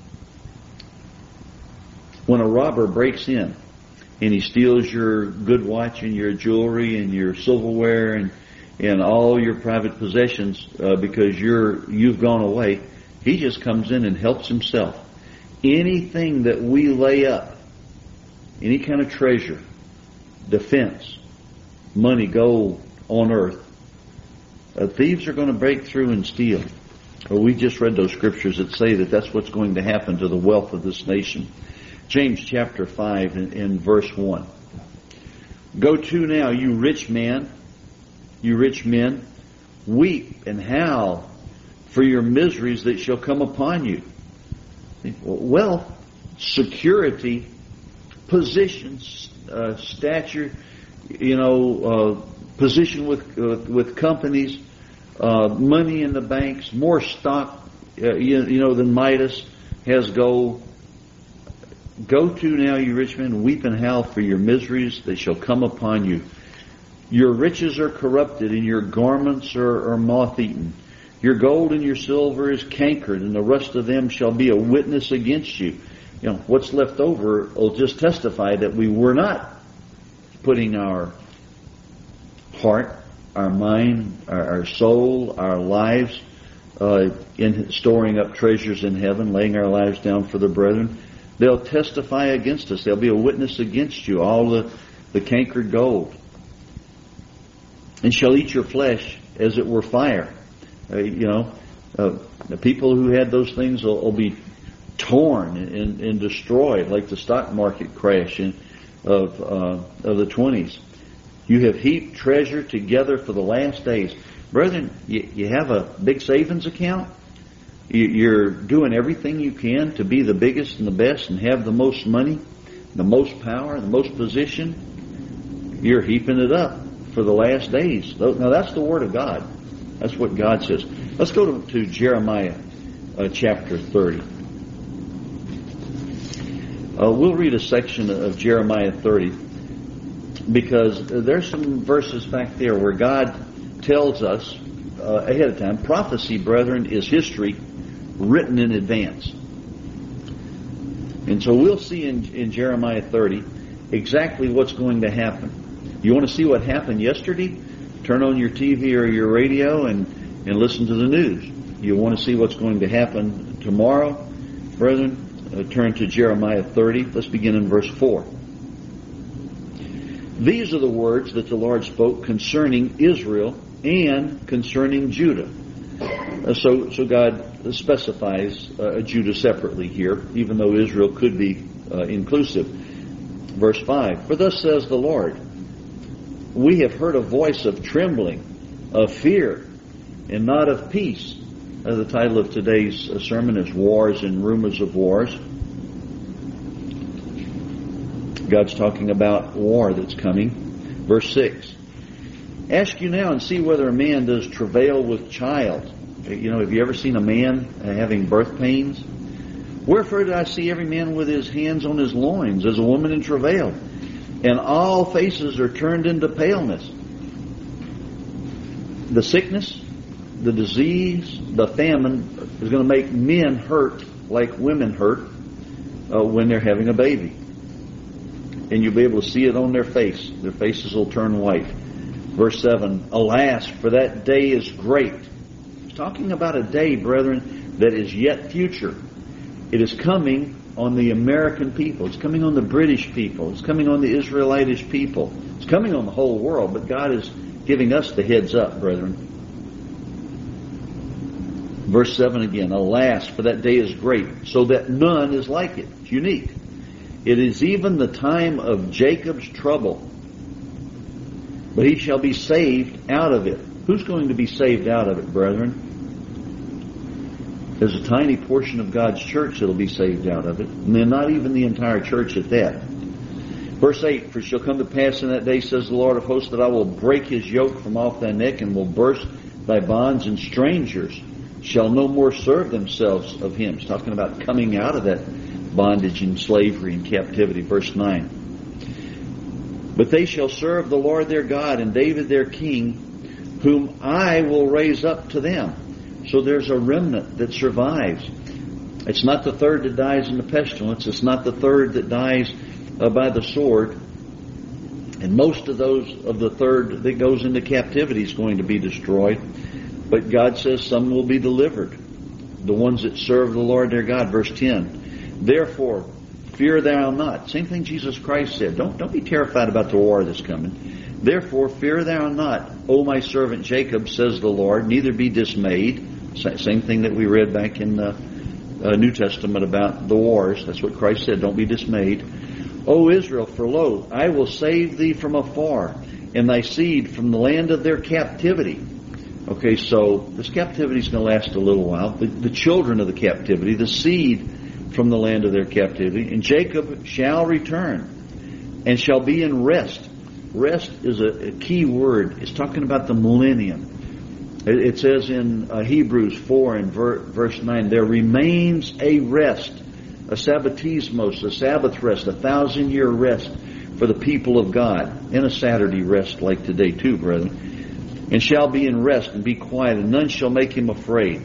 When a robber breaks in and he steals your good watch and your jewelry and your silverware and and all your private possessions uh, because you're you've gone away, he just comes in and helps himself. Anything that we lay up, any kind of treasure, defense, money, gold, on earth. Uh, thieves are going to break through and steal. Well, we just read those scriptures that say that that's what's going to happen to the wealth of this nation. James chapter five in, in verse one. Go to now, you rich man, you rich men, weep and howl for your miseries that shall come upon you. Wealth, security, positions, uh, stature, you know, uh, position with uh, with companies, uh, money in the banks, more stock, uh, you, you know, than Midas has gold. Go to now, you rich men, weep and howl for your miseries that shall come upon you. Your riches are corrupted, and your garments are, are moth-eaten. Your gold and your silver is cankered, and the rust of them shall be a witness against you. You know, what's left over will just testify that we were not putting our heart, our mind, our, our soul, our lives uh, in storing up treasures in heaven, laying our lives down for the brethren. They'll testify against us. They'll be a witness against you, all the, the cankered gold. And shall eat your flesh as it were fire. Uh, you know, uh, the people who had those things will, will be torn and, and destroyed, like the stock market crash in, of uh, of the twenties. You have heaped treasure together for the last days. Brethren, you, you have a big savings account. You, you're doing everything you can to be the biggest and the best and have the most money, the most power, the most position. You're heaping it up for the last days. Now that's the Word of God. That's what God says. Let's go to, to Jeremiah uh, chapter thirty. Uh, we'll read a section of Jeremiah thirty because there's some verses back there where God tells us uh, ahead of time. Prophecy, brethren, is history written in advance. And so we'll see in, in Jeremiah thirty exactly what's going to happen. You want to see what happened yesterday? Turn on your T V or your radio and, and listen to the news. You want to see what's going to happen tomorrow? Brethren, uh, turn to Jeremiah thirty. Let's begin in verse four. These are the words that the Lord spoke concerning Israel and concerning Judah. Uh, so, so God specifies uh, Judah separately here, even though Israel could be uh, inclusive. Verse five. For thus says the Lord, we have heard a voice of trembling, of fear, and not of peace. Uh, the title of today's uh, sermon is Wars and Rumors of Wars. God's talking about war that's coming. Verse six. Ask you now and see whether a man does travail with child. You know, have you ever seen a man uh, having birth pains? Wherefore did I see every man with his hands on his loins, as a woman in travail? And all faces are turned into paleness. The sickness, the disease, the famine is going to make men hurt like women hurt uh, when they're having a baby. And you'll be able to see it on their face. Their faces will turn white. Verse seven, alas, for that day is great. He's talking about a day, brethren, that is yet future. It is coming on the American people. It's coming on the British people. It's coming on the Israelitish people. It's coming on the whole world, but God is giving us the heads up, brethren. Verse seven again, alas, for that day is great, so that none is like it. It's unique. It is even the time of Jacob's trouble, but he shall be saved out of it. Who's going to be saved out of it, brethren? There's a tiny portion of God's church that will be saved out of it, and then not even the entire church at that. Verse eight, for it shall come to pass in that day, says the Lord of hosts, that I will break his yoke from off thy neck, and will burst thy bonds, and strangers shall no more serve themselves of him. He's talking about coming out of that bondage and slavery and captivity. Verse nine. But they shall serve the Lord their God and David their king, whom I will raise up to them. So there's a remnant that survives. It's not the third that dies in the pestilence. It's not the third that dies uh, by the sword. And most of those of the third that goes into captivity is going to be destroyed. But God says some will be delivered. The ones that serve the Lord their God. Verse ten. Therefore, fear thou not. Same thing Jesus Christ said. Don't, don't be terrified about the war that's coming. Therefore, fear thou not, O my servant Jacob, says the Lord, neither be dismayed. Same thing that we read back in the uh, New Testament about the wars. That's what Christ said, don't be dismayed. O Israel, for lo, I will save thee from afar, and thy seed from the land of their captivity. Okay, so this captivity is going to last a little while. The, the children of the captivity, the seed from the land of their captivity. And Jacob shall return and shall be in rest. Rest is a, a key word. It's talking about the millennium. It, it says in uh, Hebrews four and ver, verse nine, there remains a rest, a sabbatismos, a Sabbath rest, a thousand year rest for the people of God. And a Saturday rest like today too, brethren. And shall be in rest and be quiet, and none shall make him afraid.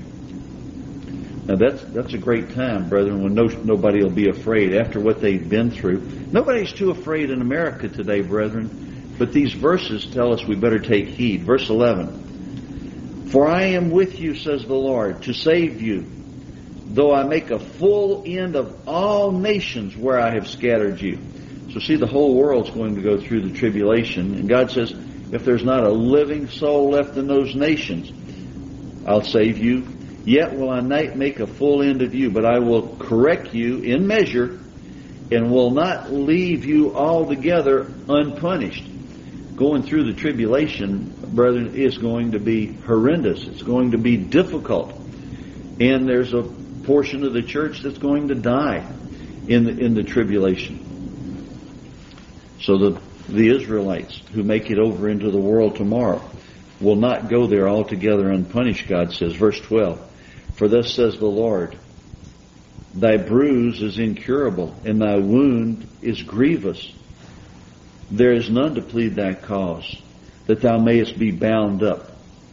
Now that's that's a great time, brethren, when no, nobody will be afraid after what they've been through. Nobody's too afraid in America today, brethren. But these verses tell us we better take heed. Verse eleven. For I am with you, says the Lord, to save you, though I make a full end of all nations where I have scattered you. So see, the whole world's going to go through the tribulation. And God says, if there's not a living soul left in those nations, I'll save you. Yet will I not make a full end of you, but I will correct you in measure and will not leave you altogether unpunished. Going through the tribulation, brethren, is going to be horrendous. It's going to be difficult. And there's a portion of the church that's going to die in the, in the tribulation. So the, the Israelites who make it over into the world tomorrow will not go there altogether unpunished, God says. Verse twelve. For thus says the Lord, thy bruise is incurable, and thy wound is grievous. There is none to plead thy cause, that thou mayest be bound up.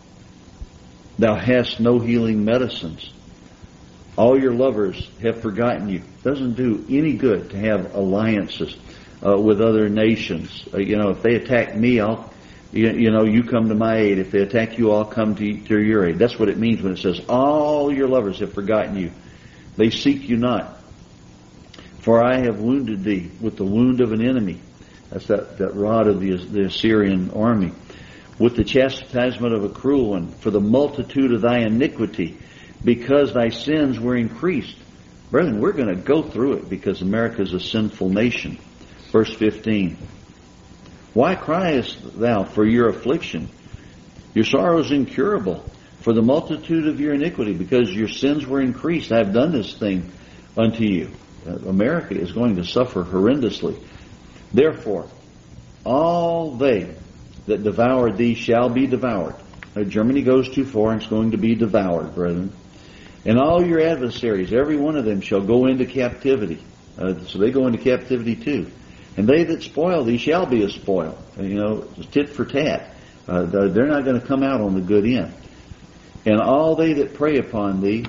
Thou hast no healing medicines. All your lovers have forgotten you. It doesn't do any good to have alliances uh, with other nations. Uh, you know, if they attack me, I'll You, you know, you come to my aid. If they attack you, I'll come to, to your aid. That's what it means when it says, all your lovers have forgotten you. They seek you not. For I have wounded thee with the wound of an enemy. That's that, that rod of the, the Assyrian army. With the chastisement of a cruel one, for the multitude of thy iniquity, because thy sins were increased. Brethren, we're going to go through it because America is a sinful nation. Verse fifteen. Why criest thou for your affliction? Your sorrow is incurable for the multitude of your iniquity, because your sins were increased. I have done this thing unto you. Uh, America is going to suffer horrendously. Therefore, all they that devour thee shall be devoured. Now, Germany goes too far and it's going to be devoured, brethren. And all your adversaries, every one of them, shall go into captivity. Uh, so they go into captivity too. And they that spoil thee shall be a spoil. You know, tit for tat. Uh, they're not going to come out on the good end. And all they that prey upon thee,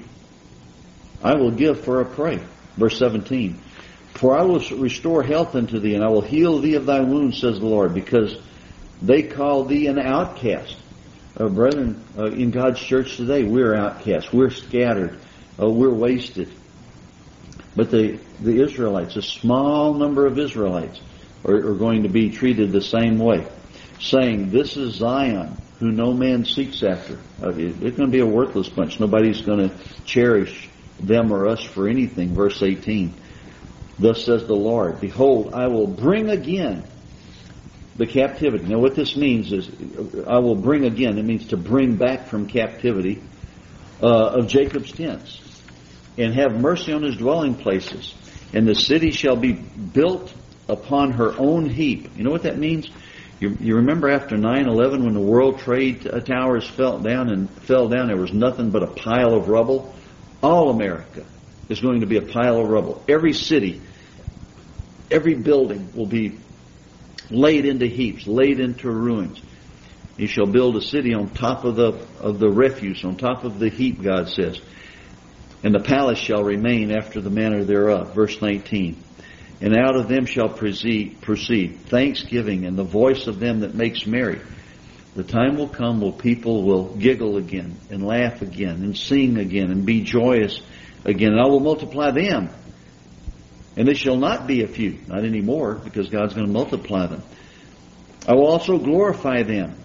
I will give for a prey. Verse seventeen. For I will restore health unto thee, and I will heal thee of thy wounds, says the Lord, because they call thee an outcast. Uh, brethren, uh, in God's church today, we're outcasts. We're scattered. Uh, we're wasted. But the, the Israelites, a small number of Israelites, are, are going to be treated the same way, saying, this is Zion, who no man seeks after. Uh, it, it's going to be a worthless bunch. Nobody's going to cherish them or us for anything. Verse eighteen. Thus says the Lord, behold, I will bring again the captivity. Now what this means is, I will bring again, it means to bring back from captivity uh, of Jacob's tents, and have mercy on his dwelling places. And the city shall be built upon her own heap. You know what that means? You, you remember after nine eleven when the World Trade Towers fell down and fell down, there was nothing but a pile of rubble? All America is going to be a pile of rubble. Every city, every building will be laid into heaps, laid into ruins. He shall build a city on top of the of the refuse, on top of the heap, God says. And the palace shall remain after the manner thereof. Verse nineteen. And out of them shall proceed, proceed thanksgiving and the voice of them that makes merry. The time will come when people will giggle again and laugh again and sing again and be joyous again. And I will multiply them. And they shall not be a few. Not anymore, because God's going to multiply them. I will also glorify them.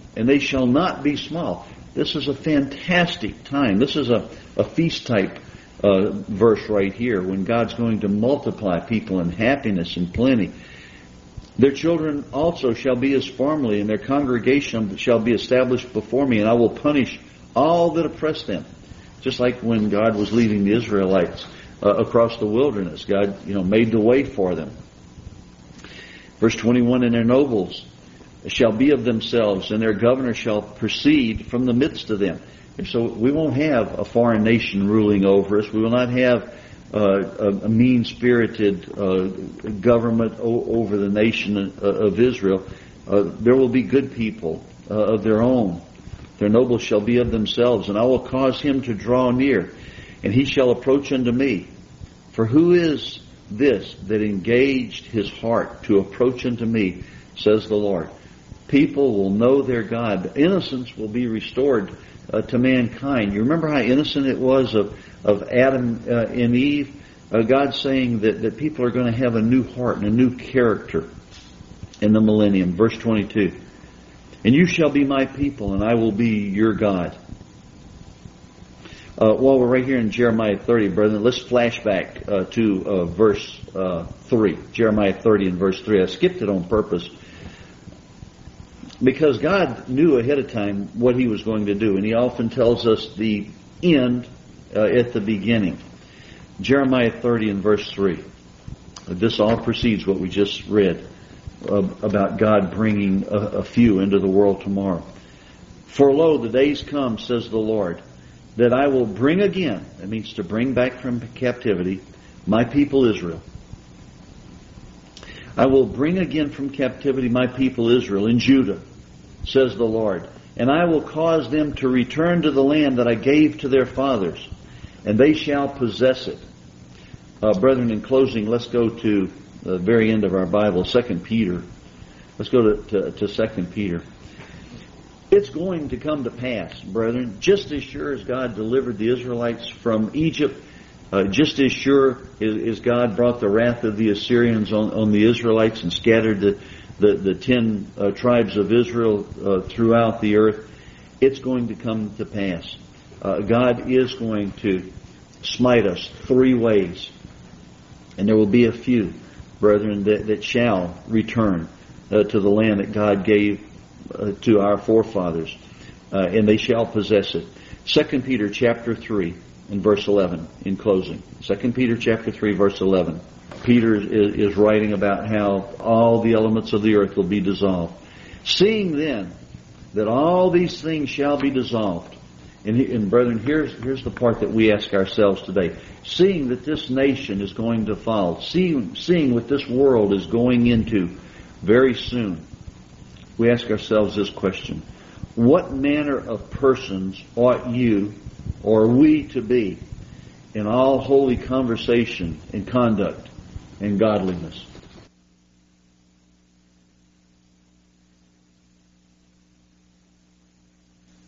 and they shall not be small. This is a fantastic time. This is a, a feast type uh, verse right here, when God's going to multiply people in happiness and plenty. Their children also shall be as formerly, and their congregation shall be established before me, and I will punish all that oppress them. Just like when God was leading the Israelites uh, across the wilderness. God, you know, made the way for them. Verse twenty-one, and their nobles shall be of themselves, and their governor shall proceed from the midst of them. And so we won't have a foreign nation ruling over us. We will not have uh, a, a mean-spirited uh, government o- over the nation of, of Israel. Uh, there will be good people uh, of their own. Their nobles shall be of themselves, and I will cause him to draw near, and he shall approach unto me. For who is this that engaged his heart to approach unto me, says the Lord. People will know their God. Innocence will be restored uh, to mankind. You remember how innocent it was of, of Adam uh, and Eve? Uh, God saying that, that people are going to have a new heart and a new character in the millennium. Verse twenty-two. And you shall be my people, and I will be your God. Uh, while we're right here in Jeremiah thirty, brethren, let's flash back uh, to uh, verse uh, three. Jeremiah thirty and verse three. I skipped it on purpose, because God knew ahead of time what He was going to do, and He often tells us the end uh, at the beginning. Jeremiah thirty and verse three. This all precedes what we just read uh, about God bringing a, a few into the world tomorrow. For lo, the days come, says the Lord, that I will bring again, that means to bring back from captivity, my people Israel. I will bring again from captivity my people Israel in Judah, says the Lord. And I will cause them to return to the land that I gave to their fathers, and they shall possess it. Uh, brethren, in closing, let's go to the very end of our Bible, Second Peter. Let's go to, to, to Second Peter. It's going to come to pass, brethren, just as sure as God delivered the Israelites from Egypt, uh, just as sure as, as God brought the wrath of the Assyrians on, on the Israelites and scattered the, the, the ten uh, tribes of Israel uh, throughout the earth, it's going to come to pass. Uh, God is going to smite us three ways. And there will be a few, brethren, that, that shall return uh, to the land that God gave Uh, to our forefathers, uh, and they shall possess it. Second Peter chapter three and verse eleven, in closing. Second Peter chapter three, verse eleven. Peter is, is writing about how all the elements of the earth will be dissolved. Seeing then that all these things shall be dissolved. And, and brethren, here's, here's the part that we ask ourselves today. Seeing that this nation is going to fall, seeing, seeing what this world is going into very soon, we ask ourselves this question. What manner of persons ought you or we to be in all holy conversation and conduct and godliness?